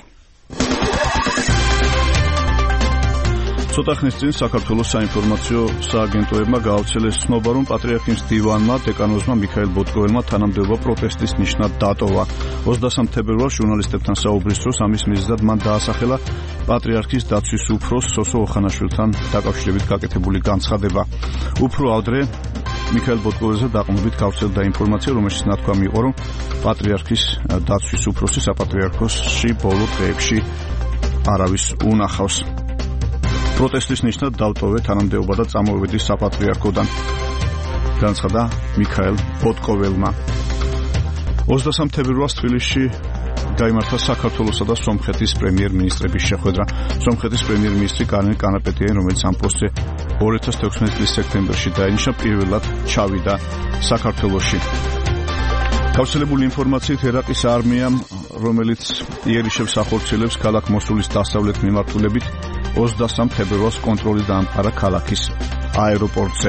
ცოტა ხნის წინ საქართველოს საინფორმაციო სააგენტოებმა გაავრცელეს ცნობა, რომ პატრიარქის დივანმა დეკანოზმა მიქაელ ბოტკოველმა თანამდებობა პროტესტის ნიშნად დატოვა. ოცდასამ თებერვალს ჟურნალისტებთან საუბრის დროს ამის მიზეზად მან დაასახელა პატრიარქის დაცვის უფროს სოსო ოხანაშვილთან დაკავშირებით გაკეთებული განცხადება. უფრო ადრე მიქაელ ბოტკოველზე დაყრდნობით გავრცელდა ინფორმაცია, რომელშიც ნათქვამი იყო, რომ პატრიარქის დაცვის უფროსი საპატრიარქოში ბოლო დღეებში არავის უნახავს. პროტესტის ნიშნად დავტოვე თანამდებობა და წამოვედი საპატრიარქოდან, განცხადა მიქაელ ბოტკოველმა. ოცდასამ თებერვალს თბილისში გაიმართა საქართველოსა და სომხეთის პრემიერ-მინისტრების შეხვედრა. სომხეთის პრემიერ-მინისტრი კარენ კანაპეტიანი, რომელიც ამ პოსტზე ორი ათას თექვსმეტი წლის სექტემბერში დაინიშნა, პირველად ჩავიდა საქართველოში. გავრცელებული ინფორმაციით ერაყის არმიამ, რომელიც იერიშევს ახორციელებს ქალაქ მოსულის დასავლეთ მიმართულებით, ოცდასამ თებერვალს კონტროლი დაამყარა ქალაქის აეროპორტზე.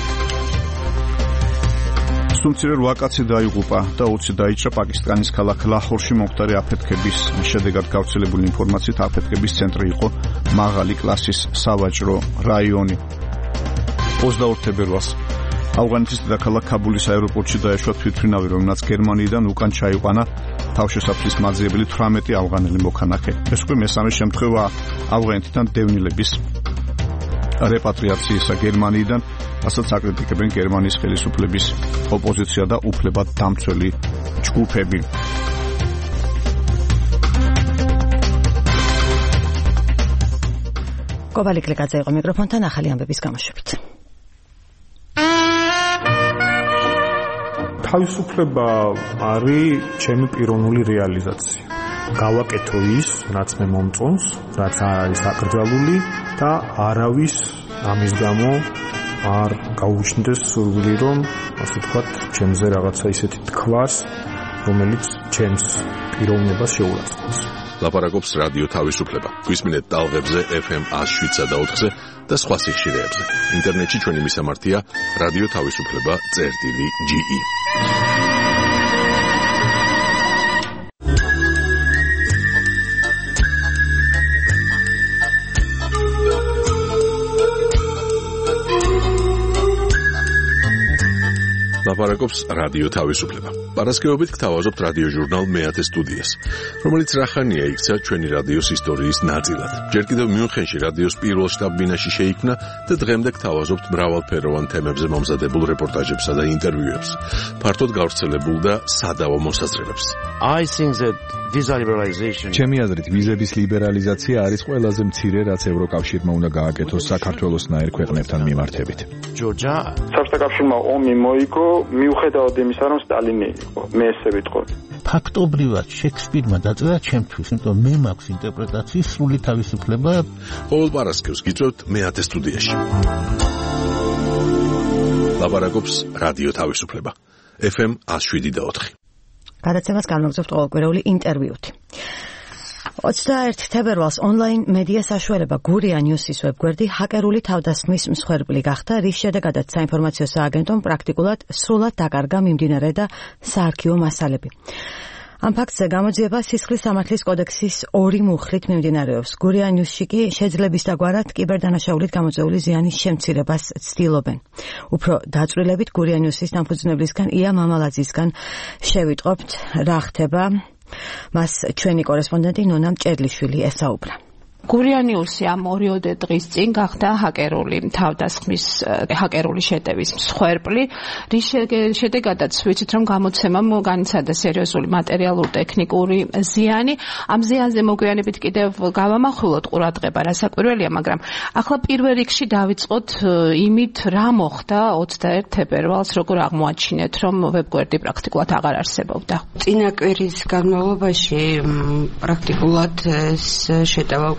სტუმცირე რვა კაცი დაიღუპა და ოცი დაიჭრა პაკისტანის ქალაქ ლაჰორში მომხდარი აფეთქების შედეგად. გავრცელებული ინფორმაციით აფეთქების ცენტრი იყო მაღალი კლასის სავაჭრო რაიონი. ოცდაორ თებერვალს ავღანეთის დედაქალაქ ქაბულის აეროპორტში დაეშვა თვითმფრინავი, რომელმაც გერმანიიდან უკან ჩაიყვანა თავშესაფრის მაძიებელი თვრამეტი ავღანელი მოქალაქე. ეს უკვე მესამე შემთხვევაა ავღანეთიდან დევნილების რეპატრიაციისა გერმანიიდან, რასაც აკრიტიკებენ გერმანიის ხელისუფლების ოპოზიცია და უფლებად დამცველი ჯგუფები. კობა ლიკლიკაძე იყო მიკროფონთან ახალი ამბების გამოშვებით. თავისუფლება არის ჩემი პიროვნული რეალიზაცია. გავაკეთო ის, რაც მე მომწონს, რაც არ არის აკრძალული და არავის ამის გამო არ გაუჩნდეს სურვილი, რომ ასე ვთქვათ, ჩემზე რაღაცა ისეთი თქვას, რომელიც ჩემს პიროვნებას შეურაცხყოფს. ლაპარაკობს რადიო თავისუფლება. გვისმინეთ ტალღებზე ეფ ემ ათს და ოთხზე და სხვა სიხშირეებზე. ინტერნეტში ჩვენი მისამართია რადიო თავისუფლება წერტილი ჯი ი. ლაპარაკობს რადიო თავისუფლება. პარასკევობით გთავაზობთ რადიო ჟურნალ მეათე სტუდიას, რომელიც რახანია იქცა ჩვენი რადიოს ისტორიის ნაწილად. ჯერ კიდევ მიუნხენში რადიოს პირველ შტაბ-ბინაში შეიქმნა და დღემდე გთავაზობთ მრავალფეროვან თემებზე მომზადებულ რეპორტაჟებსა და ინტერვიუებს, ფართოდ გავრცელებულ და სადავო მოსაზრებებს. I think that visa liberalization ჩემი აზრით ვიზების ლიბერალიზაცია არის ყველაზე მცირე, რაც ევროკავშირმა უნდა გააკეთოს საქართველოსნაირ ქვეყნებთან მიმართებით. Georgia საბჭოთა კავშირმა ომი მოიგო მიუხედავად იმისა, რომ სტალინი იყო. მე ესე ვიტყოდი. ფაქტობრივად შექსპირმა დაწერა ჩემთვის, იმიტომ მე მაქვს ინტერპრეტაციის სრული თავისუფლება. ყოველ პარასკევს გიწევთ მეათე სტუდიაში. ლაპარაკობს რადიო თავისუფლება. ეფ ემ ათს შვიდი და ოთხი. გადაცემას განმოგზავნებთ ყოველკვირეული ინტერვიუთი. ოცდაერთი თებერვალს ონლაინ მედია საშუალება გურია ნიუსის ვებგვერდი ჰაკერული თავდასხმის მსხვერპლი გახდა, რის შედეგადაც საინფორმაციო სააგენტომ პრაქტიკულად სრულად დაკარგა მიმდინარე და საარქივო მასალები. ამ ფაქტზე გამოძიება სისხლის სამართლის კოდექსის ორი მუხრით მიმდინარეობს. გურია ნიუსში კი შეძლების დაგვარად კიბერდანაშაულით გამოწვეული ზიანის შემცირებას ცდილობენ. უფრო დაწვრილებით გურია ნიუსის დამფუძნებლისგან ია მამალაძისგან შევიტყობთ რა ხდება. მას ჩვენი კორესპონდენტი ნონა მჭედლიშვილი ესაუბრა. გურიანიუსი ამ ორიოდე დღის წინ გახდა ჰაკერული თავდასხმის ჰაკერული შეტევის მსხვერპლი, რის შედეგადაც ვიცით რომ გამოცემამ განიცადა სერიოზული მატერიალურ-ტექნიკური ზიანი. ამ ზიანზე მოგვიანებით კიდევ გავამახვილოთ ყურადღება, რასაკვირველია, მაგრამ ახლა პირველ რიგში დავიწყოთ იმით, რა მოხდა ოცდაერთი თებერვალს, როგორ აღმოაჩინეთ, რომ ვებგვერდი პრაქტიკულად აღარ არსებობდა. წინა კვირის განმავლობაში პრაქტიკულად ეს შეტევა უკვე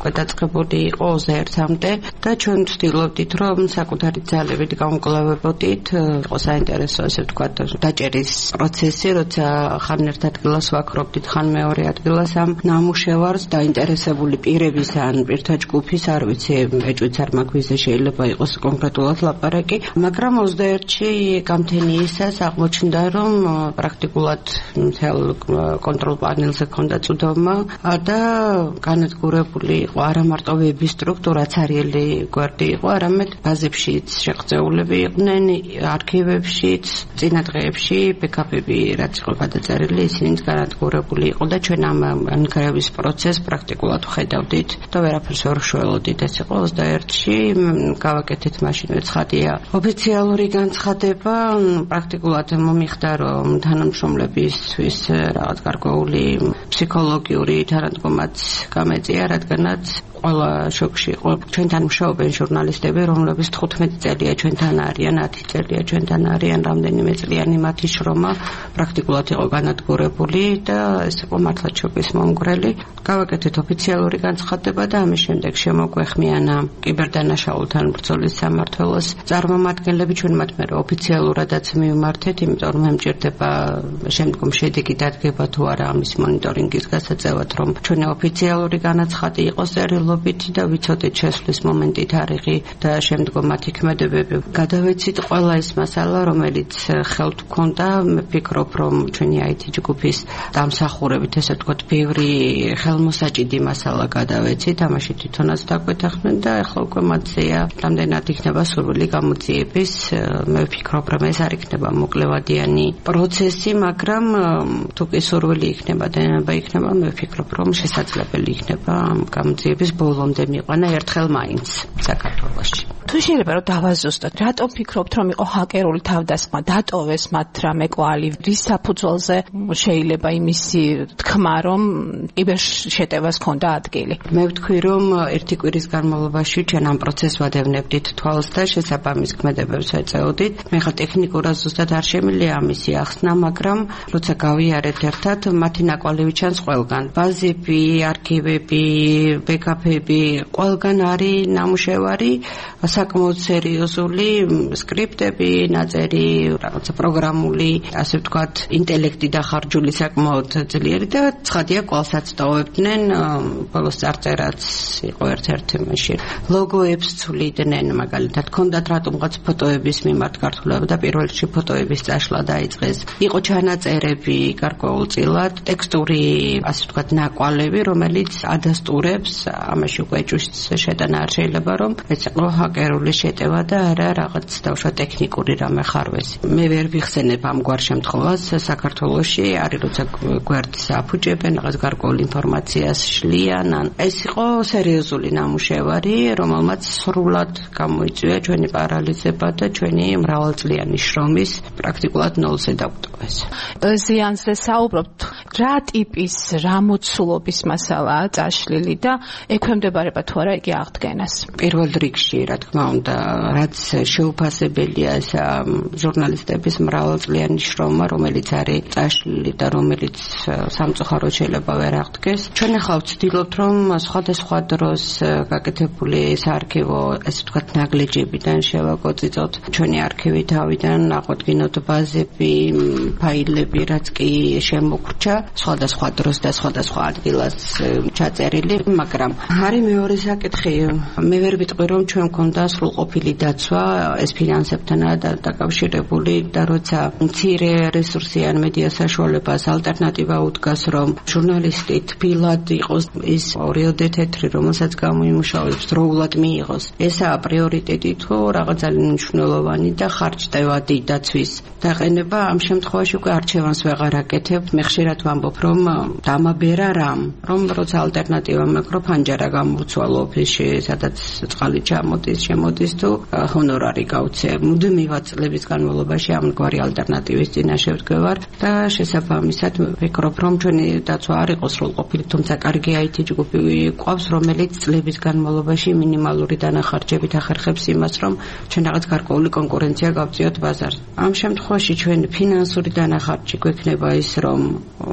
გადაწყებული იყო ოცდაერთამდე და ჩვენ ვცდილობდით, რომ საკუთარი ძალებით გავუმკლავებოდით, იყო საინტერესო, ასე ვთქვათ, დაჭერის პროცესი, როცა ხან ერთ ადგილას ვაქრობდით, ხან მეორე ადგილას ამ ნამუშევარს დაინტერესებული პირების ან პირთა ჯგუფის, არ ვიცი, ეჭვიც არ მაქვს, შეიძლება იყოს კონკრეტულად ლაპარაკი, მაგრამ ოცდაერთში გამთენიისას აღმოჩნდა, რომ პრაქტიკულად მთელ კონტროლ პანელზე ქონდა წვდომა და განადგურებული იყო არა მარტო ვების სტრუქტურა, ცარიელი გვერდი იყო, არამედ ბაზებშიც შეღწეულები იყვნენ, არქივებშიც, წინა დღეებში ბექაპები რაც იყო გადაწერილი, ისინიც განადგურებული იყო და ჩვენ ამ ანგარების პროცესს პრაქტიკულად ვხედავდით და ვერაფერს ვერ ვშველოდით. ეს იყო ოცდაერთში, გავაკეთეთ მაშინვე ცხადია ოფიციალური განცხადება, პრაქტიკულად მომიხდა, რომ თანამშრომლებისთვის რაღაც გარკვეული ფსიქოლოგიური თანადგომაც გამეწია, რადგანაც ყველა შოკში იყო. ჩვენთან მუშაობენ ჟურნალისტები, რომლებიც თხუთმეტი წელია ჩვენთან არიან, ათი წელია ჩვენთან არიან, რამდენიმე წლიანი მათი შრომა პრაქტიკულად იყო განადგურებული და ეს იყო მართლაც შოკის მომგვრელი. გავაკეთეთ ოფიციალური განცხადება და ამის შემდეგ შემოგვეხმიანა კიბერდანაშაულთან ბრძოლის სამმართველოს წარმომადგენლები, ჩვენ მათ მერე ოფიციალურადაც მივმართეთ, იმიტომ რომ მემჭირდება შემდგომ შედეგი დადგება თუ არა ამის მონიტორინგის გასაწევად, რომ ჩვენი ოფიციალური განაცხადი იყოს წერილობითი და ვიცოდეთ შესვლის მომენტი, თარიღი და შემდგომ მათი ქმედებები. გადავეცით ყველა ეს მასალა, რომელიც ხელთ გქონდა, ვფიქრობ, რომ ჩვენი აი თი ჯგუფის დამსახურებით, ესე ვთქვათ, ბევრი ხელმოსაჭიდი მასალა გადავეცით, ამაში თვითონაც დაგვეთანხმდნენ და ახლა უკვე მათზეა რამდენად იქნება სურვილი გამოძიების. მე ვფიქრობ, რომ ეს არ იქნება მოკლევადიანი პროცესი, მაგრამ თუ კი სურვილი იქნება და ენება იქნება, მე ვფიქრობ, რომ შესაძლებელი იქნება ამ გამოძიების ბოლომდე მიყანა ერთხელ მაინც საქართველოში. თუ შეიძლება რომ დავაზუსტოთ, რატომ ფიქრობთ, რომ იყო ჰაკერული თავდასხმა, დატოვეს მათ რამე კვალი, რის საფუძველზე შეიძლება იმისი თქმა, რომ კიბერშეტევას ჰქონდა ადგილი? მე ვთქვი, რომ ერთი კვირის განმავლობაში ჩვენ ამ პროცესს ვადევნებდით თვალს და შესაბამის ქმედებებს ეწეოდით. მე ხა ტექნიკურად ზუსტად არ შემიძლია ამისი ახსნა, მაგრამ როცა გავიარეთ ერთად, მათი ნაკვალევი ჩანს ყველგან. ბაზები, არქივები, ბექაპები, ყველგან არის ნამუშევარი, საკმაოდ სერიოზული სკრიპტები, ნაწერი, რაღაცა პროგრამული, ასე ვთქვათ, ინტელექტი დახარჯული საკმაოდ ძლიერი და ცხადია კვალსაც ტოვებდნენ. ბოლოს წარწერაც იყო ერთ-ერთი მაშინ. ლოგოებს ცვლიდნენ, მაგალითად, ჰქონდათ რატომღაც ფოტოების მიმართ გართულება და პირველ რიგში ფოტოების წაშლა დაიწყეს. იყო ჩანაწერები გარკვეულწილად, ტექსტური, ასე ვთქვათ, ნაკვალევი, რომელიც ადასტურებს, ამაში უკვე ეჭვის შეტანა არ შეიძლება, რომ ეს იყო ჰაკერული შეტევა და არა რაღაც დავშვა ტექნიკური რამე ხარვესი. მე ვერ ვიხსენებ ამგვარ შემთხვევას საქართველოში, არის როცა გვერდს აფუჭებენ, რაღაც გარკვეულ ინფორმაციას შლიან, ან ეს იყო სერიოზული ნამუშევარი, რომელმაც სრულად გამოიწვია ჩვენი პარალიზება და ჩვენი მრავალწლიანი შრომის პრაქტიკულად ნოლზე დაგვტოვეს. ზიანზე საუბრობთ, რა ტიპის, რა მოცულობის მასალაა წაშლილი და ექვემდებარება თუ არა იგი აღდგენას? პირველ რიგში, რა თქმა უნდა, რაც შეუფასებელია ეს ჟურნალისტების მრავალწლიანი შრომა, რომელიც არის წაშლილი და რომელიც სამწუხაროდ შეიძლება ვერ აღდგეს. ჩვენ ახლა ვცდილობთ, რომ სხვადასხვა დროს გაკეთებული საარქივო, ესე ვთქვათ, ნაგლეჯებიდან შევაკოწიწოთ ჩვენი არქივი თავიდან, აღვდგინოთ ბაზები, ფაილები, რაც კი შემოგრჩა, სხვადასხვა დროს და სხვადასხვა ადგილას ჩაწერილი, მაგრამ არის მეორე საკითხი. მე ვერ ვიტყვი, რომ ჩვენ გვქონდა სრულყოფილი დაცვა ეს ფინანსებთანაა დაკავშირებული და როცა მცირე რესურსიან მედია საშუალებას ალტერნატივა უდგას, რომ ჟურნალისტი თბილად იყოს ის ორიოდე თეთრი, რომელსაც გამოიმუშავებს, დროულად მიიღოს. ესაა პრიორიტეტი თუ რაღაც ძალიან მნიშვნელოვანი და ხარჯდევადი დაცვის დაყენება. ამ შემთხვევაში უკვე არჩევანს ვეღარ აკეთებ. მე ხშირად ვამბობ, რომ დამაბერა რამ, რომ როცა ალტერნატივა მეკრო ფანჯარა გამოვცვალო ოფისში, სადაც წყალი ჩამოდის, შემოდის თუ ჰონორარი გავცე. მუდმივად წლების განმავლობაში ამგვარი ალტერნატივის წინაშე ვდგევარ და შესაბამისად ვფიქრობ, რომ ჩვენი დაცვა არ იყოს სრულყოფილი, თუმცა კარგი აი თი ჯგუფი ყავს, რომელიც წლების განმავლობაში მინიმალური დანახარჯებით ახერხებს იმას, რომ ჩვენ რაღაც გარკვეული კონკურენცია გავწიოთ ბაზარზე. ამ შემთხვევაში ჩვენ ფინანსური დანახარჯი გვექნება ის, რომ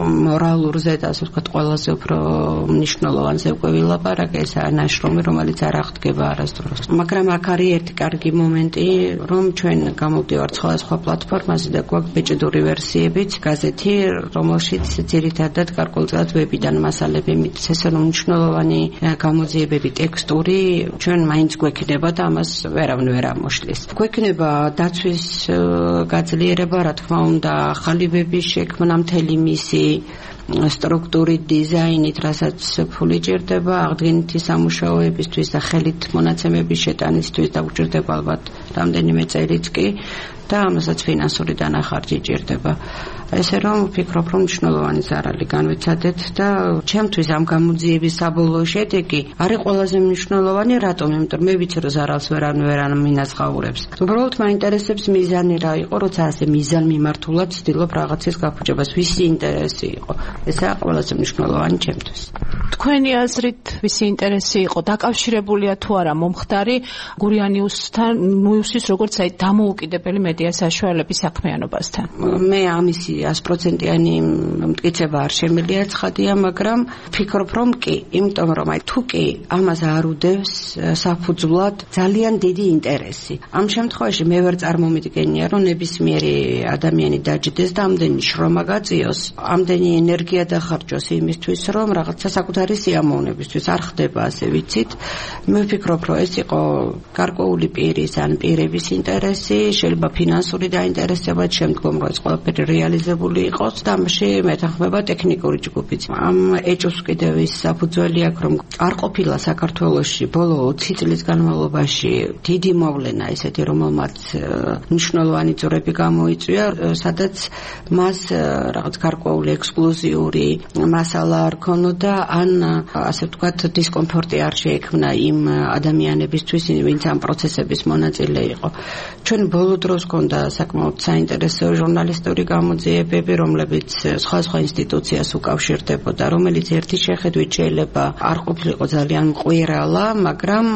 მორალურ ზედა, ასე ვთქვათ, ყველაზე უფრო მნიშვნელოვანი ზევკვე ვილაპარაკე, ესაა ნაშრომი, რომელიც არ აღდგება არასდროს. მაგრამ აქ არის ერთი კარგი მომენტი, რომ ჩვენ გამოვდივართ სხვადასხვა პლატფორმაზე და გვაქვს ბეჭდური ვერსიებიც, გაზეთი, რომელშიც ძირითადად გარკვეულწილად ვებიდან მასალები მიდის, ესე რომ მნიშვნელოვანი გამოძიებები ტექსტური ჩვენ მაინც გვექნება და ამას ვერავინ ვერ ამოშლის. გვექნება დაცვის გაძლიერება, რა თქმა უნდა, ახალი ვების შექმნა, მთელი მისი სტრუქტურით, დიზაინით, რასაც ფული ჭირდება, აღდგენითი სამუშაოებისთვის და ხელით მონაცემების შეტანისთვის და უჭირდება ალბათ რამდენიმე წელიც კი და ამასაც ფინანსური დანახარჯი ჭირდება. ესე რომ ვფიქრობ, რომ მნიშვნელოვანი ზარალი განვიცადეთ და ჩემთვის ამ გამოძიების საბოლოო შედეგი არის ყველაზე მნიშვნელოვანი, რატომ? იმიტომ რომ მე ვიცი, რომ ზარალს ვერან ვერან მინაზღაურებს. უბრალოდ მაინტერესებს მიზანი რა იყო, როცა ასე მიზანმიმართულად ვცდილობ რაღაცის გაფუჭებას, ვისი ინტერესი იყო. ესაა ყველაზე მნიშვნელოვანი ჩემთვის. თქვენი აზრით, ვისი ინტერესი იყო? დაკავშირებულია თუ არა მომხდარი გურიანიუსთან, ნიუსის როგორც აი დამოუკიდებელი მედია საშუალებების საქმიანობასთან? მე ამისი sto procenti-იანი მტკიცება არ შემიძლია ცხადია, მაგრამ ვფიქრობ, რომ კი, იმიტომ რომ აი თუ კი ამას არ უდევს საფუძვლად ძალიან დიდი ინტერესი. ამ შემთხვევაში მე ვერ წარმომიდგენია, რომ ნებისმიერი ადამიანი დაჯდეს და ამდენი შრომა გაწიოს, ამდენი ენერგია დახარჯოს იმისთვის, რომ რაღაცა საკუთარი სიამოვნებისთვის არ ხდება, ასე ვიცით. მე ვფიქრობ, რომ ეს იყო გარკვეული პირის ან პირების ინტერესი, შეიძლება ფინანსური დაინტერესება, შემდგომ რო ეს ყველაფერი რეალიზებული იყოს და ამაში მეთანხმება ტექნიკური ჯგუფიც. ამ ეჭვს კიდევ ის საფუძველი აქვს, რომ არ ყოფილა საქართველოში ბოლო ოცი წლის განმავლობაში დიდი მოვლენა, ესეთი რომელმაც მნიშვნელოვანი წვრები გამოიწვია, სადაც მას რაღაც გარკვეული ექსკლუზიური მასალა არ ქონოდა, ან ასე ვთქვათ, დისკომფორტი არ შეექმნა იმ ადამიანებისთვის, ვინც ამ პროცესების მონაწილე იყო. ჩვენ ბოლო დროს გქონდა საკმაოდ საინტერესო ჟურნალისტური გამოძიებები, რომლებიც სხვადასხვა ინსტიტუციას უკავშირდებოდა, რომელიც ერთი შეხედვით შეიძლება არ ყოფილიყო ძალიან მყვირალა, მაგრამ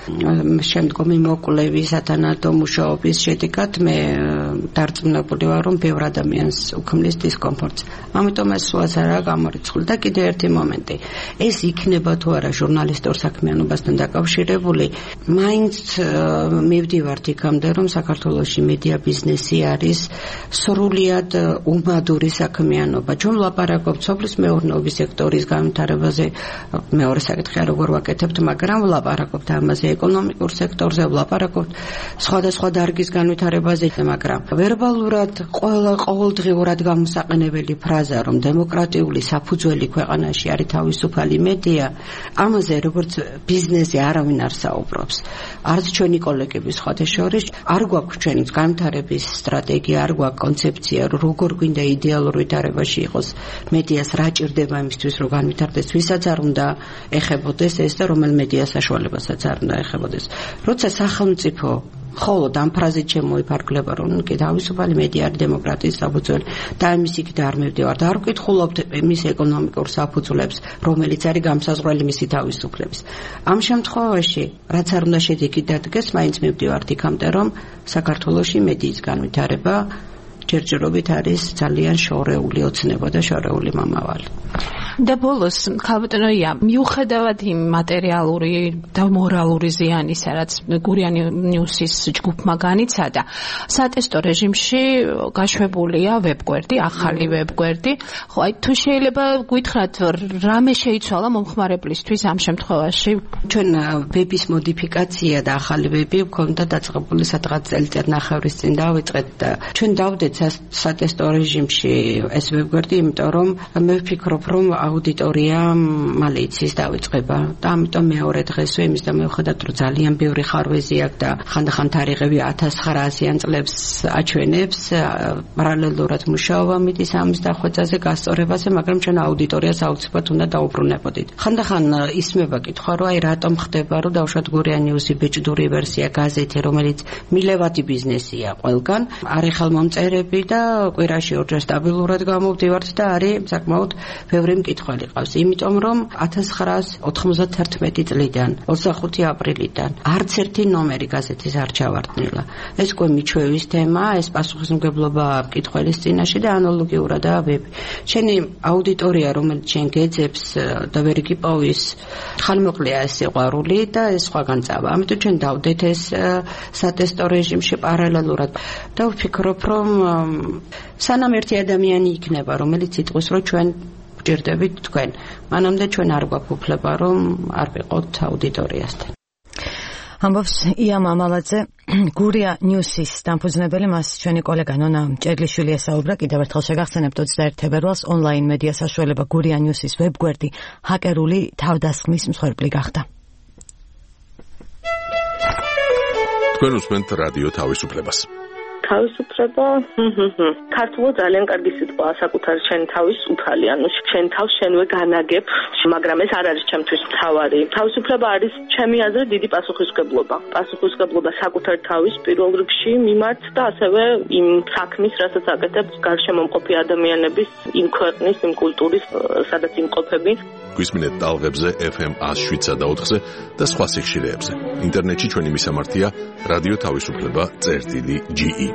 შემდგომი მოკვლევის სათანადო მუშაობის შედეგად მე დარწმუნებული ვარ, რომ ბევრ ადამიანს უქმნის დისკომფორტს. ამიტომ ეს სულაც არაა გამორიცხული და კიდევ ერთი მომენტი. ეს იქნება თუ არა ჟურნალისტურ საქმიანობასთან დაკავშირებული, მაინც მივდივართ იქამდე, რომ საქართველოში მედია ბიზნესი არის სრულიად უმადური საქმიანობა. ჩვენ ვლაპარაკობთ სოფლის მეურნეობის სექტორის განვითარებაზე, მეორე საკითხია როგორ ვაკეთებთ, მაგრამ ვლაპარაკობთ ამაზე ეკონომიკურ სექტორზე, ვლაპარაკობთ სხვადასხვა დარგის განვითარებაზე, მაგრამ ვერბალურად ყველა ყოველდღიურად გამოსაყენებელი ფრაზა, რომ დემოკრატიული საფუძველი ქვეყანაში არის თავისუფალი მედია, ამაზე როგორც ბიზნესზე არავინ არ საუბრობს. არც ჩვენი კოლეგები სხვათა შორის არ გვაქვს ჩვენი განვითარების სტრატეგია, არ გვაქვს კონცეფცია, როგორ გვინდა იდეალურ ვითარებაში იყოს მედიას, რა ჭირდება იმისთვის, რომ განვითარდეს, ვისაც არ უნდა ეხებოდეს ეს და რომელ მედია საშუალებასაც არ უნდა ეხებოდეს. როცა სახელმწიფო ხოლო ამ ფრაზით შემოიფარგლება, რომ კი თავისუფალი მედია არის დემოკრატიის საფუძველი და ამის იქით არ მივდივართ, არ ვკითხულობთ მის ეკონომიკურ საფუძვლებს, რომელიც არის გამსაზღვრელი მისი თავისუფლების. ამ შემთხვევაში, რაც არ უნდა შედეგი დადგეს, მაინც მივდივართ იქამდე, რომ საქართველოში მედიის განვითარება ჯერჯერობით არის ძალიან შორეული ოცნება და შორეული მომავალი. და ბოლოს ქალბატონია, მიუხედავად იმ მატერიალური და მორალური ზიანისა, რაც გურიანი ნიუსის ჯგუფმა განიცადა, სატესტო რეჟიმში გაშვებულია ვებგვერდი, ახალი ვებგვერდი. ხო, აი თუ შეიძლება გითხრათ, რამე შეიცვალა მომხმარებლისთვის ამ შემთხვევაში? ჩვენ ვების მოდიფიკაცია და ახალი ვები გვქონდა დაწყებული სადღაც წელიწად ნახევრის წინ დავიწყეთ და ჩვენ დავდეთ სატესტო რეჟიმში ეს ვებგვერდი, იმიტომ რომ მე ვფიქრობ, რომ აუდიტორია მალე იცის დავიწყება და ამიტომ მეორე დღესვე იმის და მივხვდათ, რომ ძალიან ბევრი ხარვეზი აქვს და ხანდახან თარიღები ათას ცხრაასიან წლებს აჩვენებს, პარალელურად მუშაობა მიდის ამის დახვეწაზე, გასწორებაზე, მაგრამ ჩვენ აუდიტორიას აუცილებლად უნდა დაუბრუნებოდით. ხანდახან ისმება კითხვა, რომ აი რატომ ხდება, რომ დავუშვათ გურიანი ნიუსი ბეჭდური ვერსია გაზეთი, რომელიც მილევადი ბიზნესია ყველგან, არის ხელმომწერები და კვირაში ორჯერ სტაბილურად გამოვდივართ და არის საკმაოდ ბევრი მკითხვა კითხველი ყავს, იმიტომ რომ ათას ცხრაას ოთხმოცდათერთმეტი წლიდან ოცდახუთი აპრილიდან არც ერთი ნომერი გაზეთის არ ჩავარდნილა. ეს უკვე მიჩვევის თემაა, ეს პასუხისმგებლობა კითხველის წინაშე და ანალოგიურადაა ვები. შენი აუდიტორია, რომელიც შენ გეძებს და ვერ იგიპოვის, ხანმოკლეა ეს სიყვარული და ეს სხვაგან წავა. ამიტომ ჩვენ დავდეთ ეს სატესტო რეჟიმში პარალელურად და ვფიქრობ, რომ სანამ ერთი ადამიანი იქნება, რომელიც იტყვის, რომ ჩვენ გვჭირდებით თქვენ, მანამდე ჩვენ არ გვაქვს უფლება, რომ არ ვიყოთ აუდიტორიასთან. ამბობს ია მამალაძე, გურია ნიუსის დამფუძნებელი, მას ჩვენი კოლეგა ნონა მჭედლიშვილი ესაუბრა. კიდევ ერთხელ შეგახსენებთ ოცდაერთი თებერვალს ონლაინ მედია საშუალება გურია ნიუსის ვებგვერდი ჰაკერული თავდასხმის მსხვერპლი გახდა. თქვენ უსმენთ რადიო თავისუფლებას. თავისუფლება ქართულად ძალიან კარგი სიტყვაა, საკუთარ შენ თავის უფალი, ანუ შენ თავს შენვე განაგებ, მაგრამ ეს არ არის ჩემთვის მთავარი. თავისუფლება არის ჩემი აზრით დიდი პასუხისმგებლობა. პასუხისმგებლობა საკუთარ თავის პირველ რიგში მიმართ და ასევე იმ საქმის, რასაც აკეთებს გარშემო მყოფი ადამიანების, იმ ქვეყნის, იმ კულტურის, სადაც იმყოფები. გვისმინეთ ტალღებზე ეფ ემ ას შვიდსა და ოთხზე და სხვა სიხშირეებზე. ინტერნეტში ჩვენი მისამართია რადიო თავისუფლება წერტილი ჯი ი.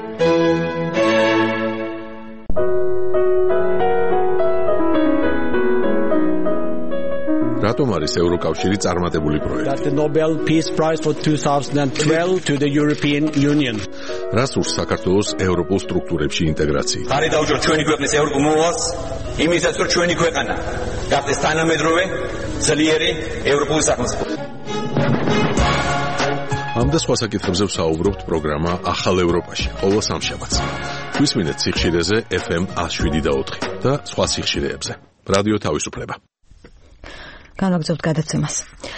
რატომ არის ევროკავშირი წარმატებული პროექტი? The Nobel Peace Prize for twenty twelve to the European Union. რას ურს საქართველოს ევროპულ სტრუქტურებში ინტეგრაცია? ხარი დაუჯერ ჩვენი ქვეყნის ევროპულ მოვალს, იმისაც რომ ჩვენი ქვეყანა გახდეს თანამედროვე, ძლიერი ევროპული სახელმწიფო. ამ და სხვა საკითხებზე ვსაუბრობთ პროგრამა ახალ ევროპაში, ყოველ სამშაბათს. გვისმინეთ სიხშირეზე ეფ ემ ას შვიდი და ოთხი და სხვა სიხშირეებზე. რადიო თავისუფლება. განაგრძობთ გადაცემას.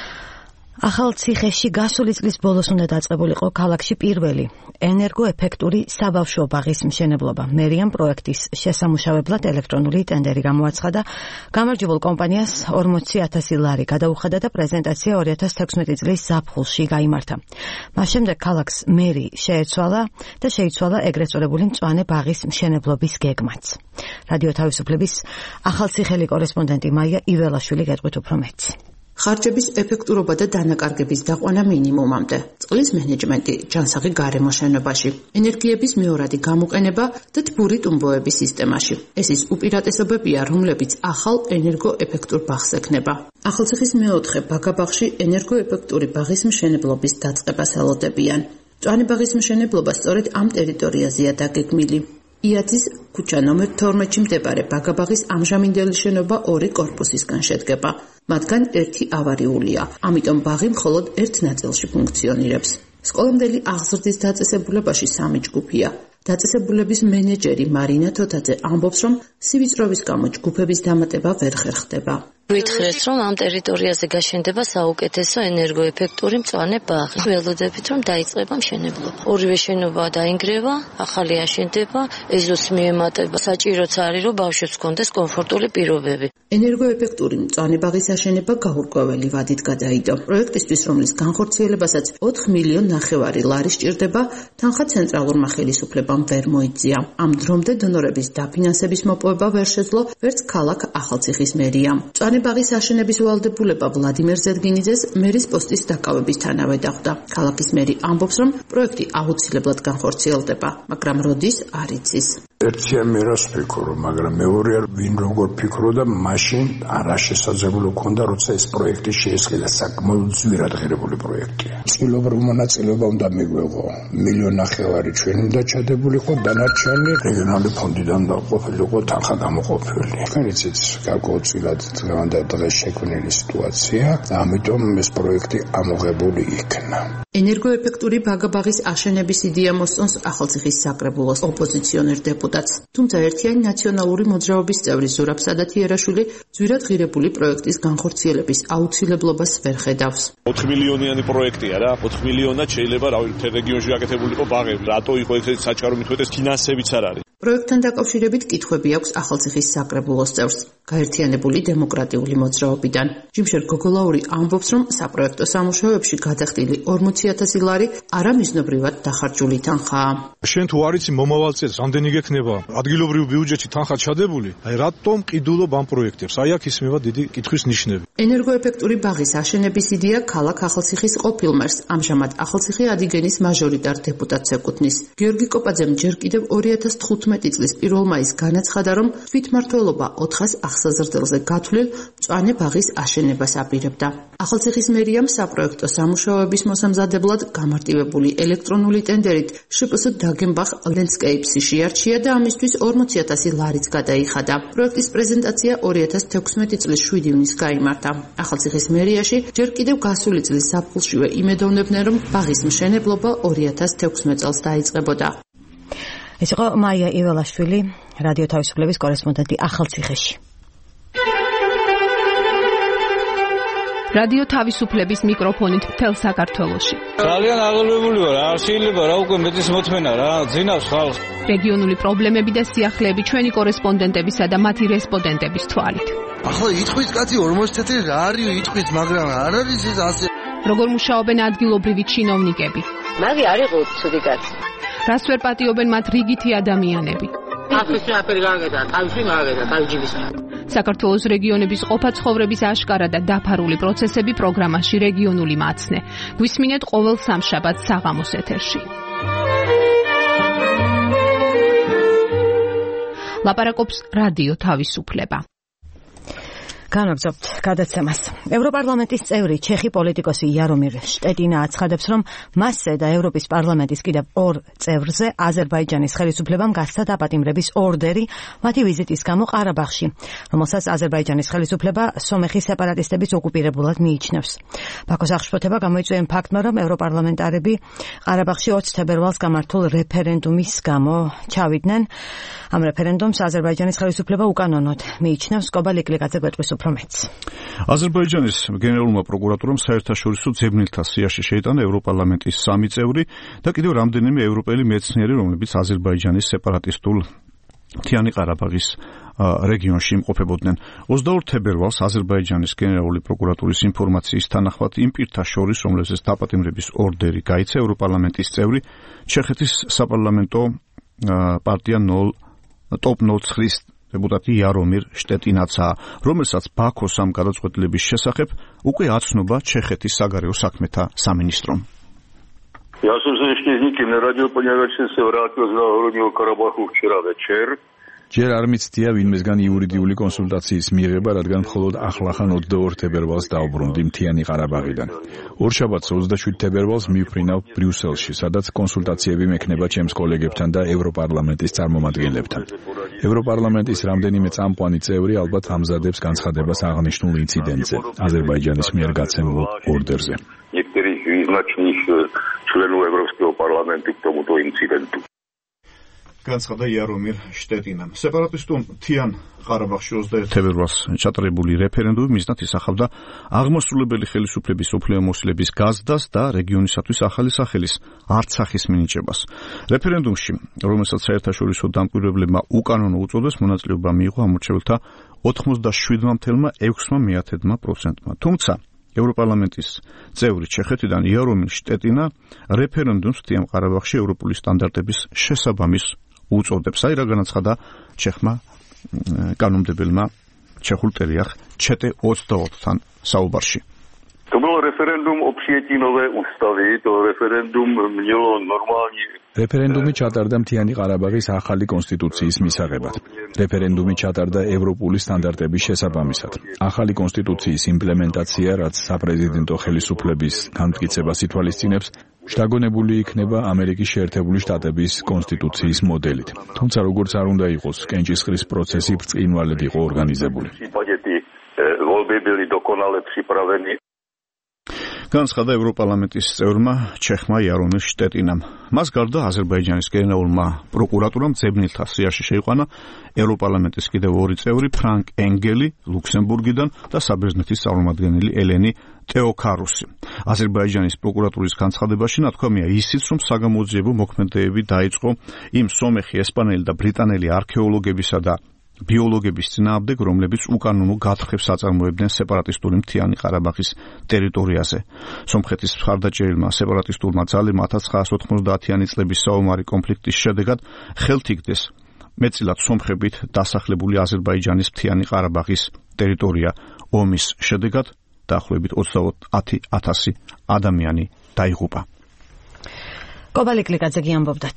ახალ ციხეში გასული წლის ბოლოს უნდა დაწყებულიყო ქალაქში პირველი ენერგოეფექტური საბავშვო ბაღის მშენებლობა. მერიამ პროექტის შესამუშავებლად ელექტრონული ტენდერი გამოაცხადა. გამარჯვებულ კომპანიას ორმოცი ათასი ლარი გადაუხადა და პრეზენტაცია ორი ათას თექვსმეტი წლის ზაფხულში გაიმართა. მას შემდეგ ქალაქს მერი შეეცვალა და შეიცვალა ეგრეთ წოდებული მწვანე ბაღის მშენებლობის გეგმაც. რადიო თავისუფლების ახალციხელი კორესპონდენტი მაია იველაშვილი გეტყვით უფრო მეტს. ხარჯების ეფექტურობა და დანაკარგების დაყვანა მინიმუმამდე, წყლის მენეჯმენტი, ჯანსაღი გარემო შენობაში, ენერგიების მეორადი გამოყენება და თბური ტუმბოების სისტემაში. ეს ის უპირატესობებია, რომლებიც ახალ ენერგოეფექტურ ბაღს ექნება. ახალციხის მეოთხე ბაგაბაღში ენერგოეფექტური ბაღის მშენებლობის დაწყებას ელოდებიან. მწვანე ბაღის მშენებლობა სწორედ ამ ტერიტორიაზეა დაგეგმილი. იაძის ქუჩა ნომერ თორმეტში მდებარე ბაგაბაღის ამჟამინდელი შენობა ორი კორპუსისგან შედგება. მათგან ერთი ავარიულია, ამიტომ ბაღი მხოლოდ ერთ ნაწილში ფუნქციონირებს. სკოლამდელი აღზრდის დაწესებულებაში სამი ჯგუფია. დაწესებულების მენეჯერი მარინა თოთაძე ამბობს, რომ სივიწროვის გამო ჯგუფების დამატება ვერ ხერხდება. ვითხრეთ, რომ ამ ტერიტორიაზე გაშენდება საუკეთესო ენერგოეფექტური მწვანე ბაღი. ველოდებით, რომ დაიწყება მშენებლობა. ორივე შენობა დაინგრევა, ახალი აშენდება, ეზოს მიემატება. საჭიროც არის, რომ ბავშვებს ჰქონდეს კომფორტული პირობები. ენერგოეფექტური მწვანე ბაღის აშენება გაურკვეველი ვადით გადაიდო. პროექტისთვის, რომლის განხორციელებასაც ოთხ მილიონ ნახევარი ლარი სჭირდება, თანხა ცენტრალურმა ხელისუფლებამ ვერ მოიწია. ამ დრომდე დონორების დაფინანსების მოპოვება ვერ შეძლო, ვერც ქალაქ ახალციხის მერიამ. ბაღის აშენების ვალდებულება ვლადიმერ ზედგინიძეს მერის პოსტის დაკავებისთანავე დახვდა. ქალაქის მერი ამბობს, რომ პროექტი აუცილებლად განხორციელდება, მაგრამ როდის არ იცის. ერთია მე რას ვფიქრო, მაგრამ მეორეა ვინ როგორ ფიქრობდა, მაშინ არა შესაძლებლო ქონდა, როცა ეს პროექტი შეესყიდა, საკმაოდ ძვირად ღირებული პროექტია. წყილობრივ მონაწილეობა უნდა მიგვეღო. მილიონ ნახევარი ჩვენ უნდა ჩადებულიყო, დანარჩენი რეგიონალური ფონდიდან დაყოფილიყო თანხა გამოყოფილი. თქვენ იცით, გარკვეულწილად და დღეს შექმნილი სიტუაცია, ამიტომ ეს პროექტი ამოღებული იქნა. ენერგოეფექტური ბაგაბაღის აშენების იდეა მოსწონს ახალციხის საკრებულოს ოპოზიციონერ დეპუტატს. თუმცა ერთიანი ნაციონალური მოძრაობის წევრი ზურაბ სადათიერაშვილი ძვირად ღირებული პროექტის განხორციელების აუცილებლობას ვერ ხედავს. ოთხ მილიონიანი პროექტია რა, ოთხ მილიონად შეიძლება რა ვიცი რეგიონში გაკეთებულიყო ბაღები. რატო იყო ეს საჩქარო მithmetes ფინანსებიც არ არის. პროექტთან დაკავშირებით კითხვები აქვს ახალციხის საკრებულოს წევრს, გაერთიანებული დემოკრატიული მოძრაობიდან. ჯიმშერ გოგოლაური ამბობს, რომ საპროექტო სამუშაოებში გადახდილი ორმოცი ათასი ლარი არამიზნობრივად დახარჯული თანხაა. შენ თუ არ იცი მომავალ წელს რამდენი გექნება ადგილობრივ ბიუჯეტში თანხა ჩადებული, აი რატომ ყიდულობ ამ პროექტებს? აი აქ ისმევა დიდი კითხვის ნიშნები. ენერგოეფექტური ბაღის აშენების იდეა ქალაქ ახალციხის ყოფილ მერს, ამჟამად ახალციხე ადიგენის მაჟორიტარ დეპუტატს ეკუთვნის. გიორგი კოპაძემ ჯერ კიდევ ორი ათას თხუთმეტი წლის პირველ მაისს განაცხადა, რომ თვითმმართველობა ოთხას აღსაზრდელზე გათვლილ მწვანე ბაღის აშენებას აპირებდა. ახალციხის მერიამ საპროექტო სამუშაოების მოსამზადებლად გამარტივებული ელექტრონული ტენდერით შპს დაგენბახ ლენდსკეიპსი შეარჩია და ამისთვის ორმოცი ათასი ლარიც გადაიხადა. პროექტის პრეზენტაცია ორი ათას თექვსმეტი წლის შვიდი ივნის გაიმართა. ახალციხის მერიაში ჯერ კიდევ გასული წლის ზაფხულშივე იმედოვნებდნენ, რომ ბაღის მშენებლობა ორი ათას თექვსმეტ წელს დაიწყებოდა. ეს იყო მაია იველაშვილი, რადიო თავისუფლების კორესპონდენტი ახალციხეში. რადიო თავისუფლების მიკროფონით მთელ საქართველოში. ძალიან აღელვებული ვარ, არ შეიძლება რა უკვე მეტის მოთმენა რა, ძინავს ხალხს. რეგიონული პრობლემები და სიახლეები ჩვენი კორესპონდენტებისა და მათი რესპონდენტების თვალით. ახლა იტყვის კაცი ორმოცი თეთრი რა არის იტყვის, მაგრამ არ არის ეს ასე. როგორ მუშაობენ ადგილობრივი ჩინოვნიკები? მაგი არ იყო ცუდი კაცი. რას ვერ პატიობენ მათ რიგითი ადამიანები? ახლა აფერი გაგედა, თავში მაგედა, თავჯიბის. საქართველოს რეგიონების ყოფა-ცხოვრების აშკარა და დაფარული პროცესები პროგრამაში რეგიონული მაცნე. გვისმინეთ ყოველ სამშაბათს საღამოს ეთერში. ლაპარაკობს რადიო თავისუფლება. განაგზობთ გადაცემას. ევროპარლამენტის წევრი ჩეხი პოლიტიკოსი იარომირ შტეტინა აცხადებს, რომ მასზე და ევროპის პარლამენტის კიდევ ორ წევრზე აზერბაიჯანის ხელისუფლებამ გასცა დაპატიმრების ორდერი მათი ვიზიტის გამო ყარაბაღში, რომელსაც აზერბაიჯანის ხელისუფლება სომეხის სეპარატისტების ოკუპირებულად მიიჩნევს. ბაქოს აღშფოთება გამოიწვია იმ ფაქტმა, რომ ევროპარლამენტარები ყარაბაღში ოცი თებერვალს გამართულ რეფერენდუმის გამო ჩავიდნენ. ამ რეფერენდუმს აზერბაიჯანის ხელისუფლება უკანონოდ მიიჩნევს. კობა ლიკლიკაძე გვეტყვის აზერბაიჯანის გენერალურმა პროკურატურამ საერთაშორისო ძებნელთა სიაში შეიტანა ევროპარლამენტის სამი წევრი და კიდევ რამდენიმე ევროპელი მეცნიერი, რომლებიც აზერბაიჯანის სეპარატისტულ მთიანი ყარაბაღის რეგიონში იმყოფებოდნენ. ოცდაორ თებერვალს აზერბაიჯანის გენერალური პროკურატურის ინფორმაციის თანახმად იმ პირთა შორის, რომლებზეც დაპატიმრების ორდერი გაიცა, ევროპარლამენტის წევრი ჩეხეთის საპარლამენტო პარტია ნოლ ტოპ ნოლ ცხრის დეპუტატი იარომირ შტეტინაცაა, რომელსაც ბაქოს ამ გადაწყვეტილების შესახებ უკვე აცნობა ჩეხეთის საგარეო საქმეთა სამინისტრომ. Я, собственно, не на радио поняла, что разговаривал о Карабаху вчера вечер. ჯერ არ მიცდია ვინმესგან იურიდიული კონსულტაციის მიღება, რადგან მხოლოდ ახლახან ოცდაორ თებერვალს დავბრუნდი მთიანი ყარაბაღიდან. ორშაბათს ოცდაშვიდ თებერვალს მივფრინავ ბრიუსელში, სადაც კონსულტაციები მექნება ჩემს კოლეგებთან და ევროპარლამენტის წარმომადგენლებთან. ევროპარლამენტის რამდენიმე წამყვანი წევრი ალბათ ამზადებს განცხადებას აღნიშნულ ინციდენტზე, აზერბაიჯანის მიერ გაცემულ ორდერზე. Некоторых значных членов Европейского парламента к тому-то инциденту. განცხადა იარომირ შტეტინამ. სეპარატისტულ მთიან ყარაბაღში ოცდაერთი თებერვალს ჩატარებული რეფერენდუმი მიზნად ისახავდა აღმასრულებელი ხელისუფლების უფლებამოსილების გაზრდას და რეგიონისათვის ახალი სახელის არცახის მინიჭებას. რეფერენდუმში, რომელსაც საერთაშორისო დამკვირვებლებმა უკანონო უწოდეს, მონაწილეობა მიიღო ამორჩეულთა ოთხმოცდაშვიდმა ათეულმა ექვსმა მეათედმა პროცენტმა. თუმცა ევროპარლამენტის წევრი ჩეხეთიდან იარომირ შტეტინა რეფერენდუმს მთიან ყარაბაღში ევროპული სტანდარტების შესაბამის უწოდებს. აი რა განაცხადა ჩეხმა კანონმდებელმა ჩეხულ ტერიახ ჩეტე ოცდაოთხთან საუბარში. To byl referendum o přijetí nové ústavy, to referendum mělo normální რეფერენდუმი ჩატარდა მთიანი ყარაბაღის ახალი კონსტიტუციის მისაღებად. რეფერენდუმი ჩატარდა ევროპული სტანდარტების შესაბამისად. ახალი კონსტიტუციის იმპლემენტაცია, რაც საპრეზიდენტო ხელისუფლების განმტკიცებას ითვალისწინებს, შთაგონებული იქნება ამერიკის შეერთებული შტატების კონსტიტუციის მოდელით. თუმცა როგორც არ უნდა იყოს, კენჭისყრის პროცესი ბრწყინვალედ იყო ორგანიზებული. განცხადა ევროპარლამენტის წევრმა ჩეხმა იარონ შტეტინამ. მას გარდა აზერბაიჯანის გენერალურმა პროკურატურამ ძებნილთა სიაში შეიყვანა ევროპარლამენტის კიდევ ორი წევრი ფრანკ ენგელი ლუქსემბურგიდან და საბერძნეთის წარმომადგენელი ელენი ტეოქარუსი. აზერბაიჯანის პროკურატურის განცხადებაში ნათქვამია ისიც, რომ საგამოძიებო მოქმედებები დაიწყო იმ სომეხი, ესპანელი და ბრიტანელი არქეოლოგებისა და ბიოლოგების წინააღმდეგ, რომლებიც უკანონო გათხრებს აწარმოებდნენ სეპარატისტული მთიანი ყარაბაღის ტერიტორიაზე. სომხეთის მხარდაჭერილმა სეპარატისტულმა ძალებმა ათას ცხრაასი ოთხმოცდაათიანი წლების საომარი კონფლიქტის შედეგად ხელთ იგდეს მეტწილად სომხებით დასახლებული აზერბაიჯანის მთიანი ყარაბაღის ტერიტორია. ომის შედეგად დაახლოებით ოცდაათი ათასი ადამიანი დაიღუპა. კობალიკ ლიკაძე ამბობდათ.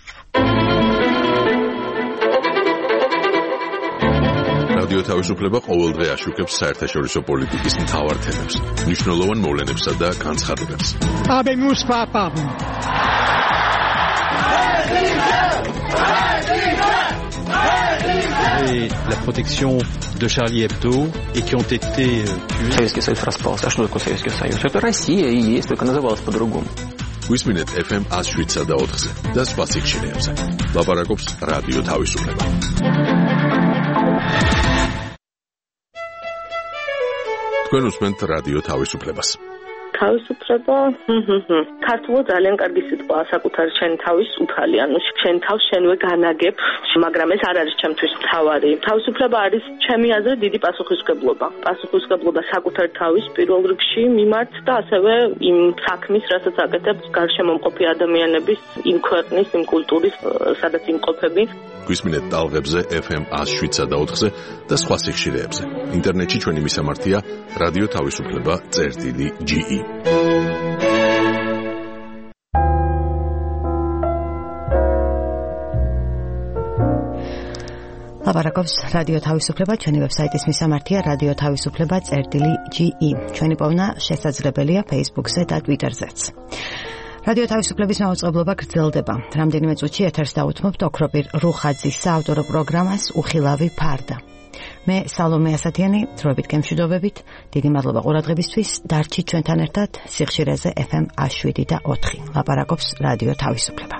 რადიო თავისუფლება ყოველდღე აშუქებს საერთაშორისო პოლიტიკის მთავარ თემებს, მნიშვნელოვან მოვლენებსა და განცხადებებს. Habemus papam. Et la protection de Charlie Hebdo et qui ont été tués. Советский Союз распался. А что такое Советский Союз? Это Россия и есть, только называлась по-другому. Висминет эф эм one oh seven და ოთხზე და სხვა სიჩქარეებზე. ლაპარაკობს რადიო თავისუფლება. თქვენ უსმენთ რადიო თავისუფლებას. თავისუფლება, ქართულად ძალიან კარგი სიტყვაა, საკუთარი შენი თავის უფალი, ანუ შენ თავს შენვე განაგებ, მაგრამ ეს არ არის ჩემთვის მთავარი. თავისუფლება არის ჩემი აზრით დიდი პასუხისმგებლობა. პასუხისმგებლობა საკუთარი თავის პირველ რიგში მიმართ და ასევე იმ საქმის, რასაც აკეთებს გარშემო მყოფი ადამიანების, იმ ქვეყნის, იმ კულტურის, სადაც იმყოფები. გვისმინეთ ტალღებზე ეფ ემ one oh seven და ოთხზე და სხვა სიხშირეებზე. ინტერნეტში ჩვენი მისამართია რადიო თავისუფლება წერტილი ჯი ი. ლაპარაკობს რადიო თავისუფლება, ჩვენი ვებსაიტის მისამართია რადიო თავისუფლება წერტილი ჯი ი. ჩვენი პოვნა შესაძლებელია Facebook-ზე და Twitter-ზეც. რადიო თავისუფლების მაუწყებლობა გრძელდება. რამდენიმე წუთში ეთერს დაუთმობთ ოქროპირ რუხაძის საავტორო პროგრამას უხილავი ფარდა. მე სალომე ასათიანი, დროებით გემშვიდობებით. დიდი მადლობა ყურადღებისთვის. დარჩით ჩვენთან ერთად სიხშირეზე ეფ ემ one oh seven და ოთხი. ლაპარაკობს რადიო თავისუფლება.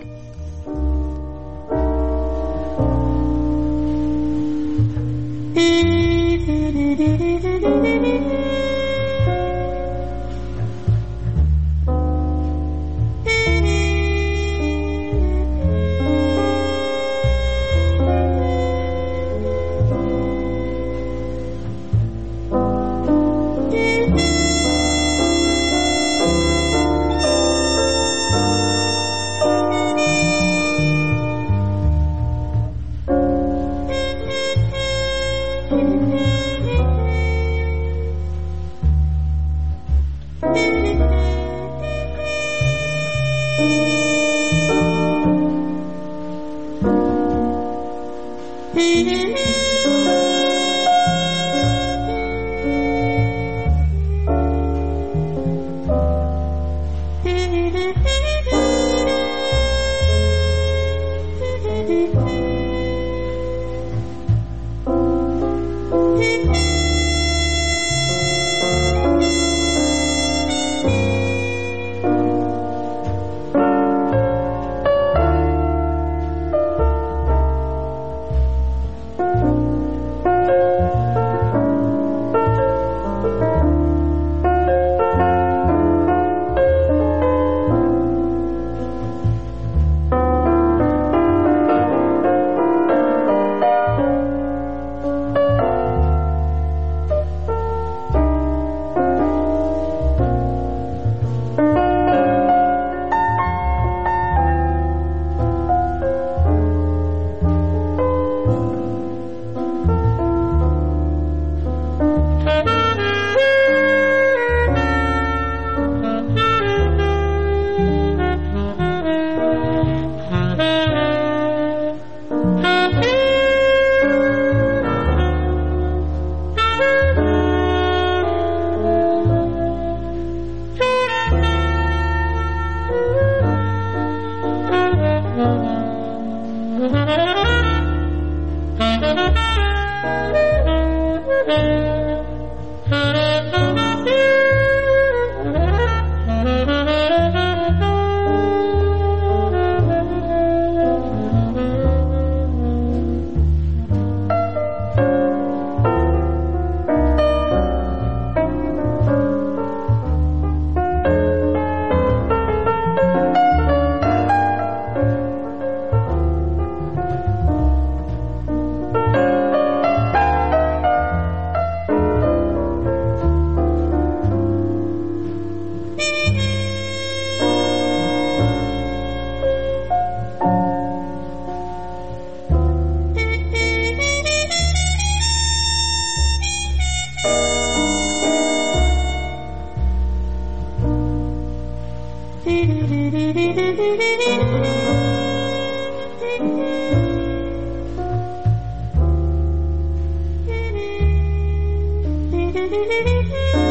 Thank you.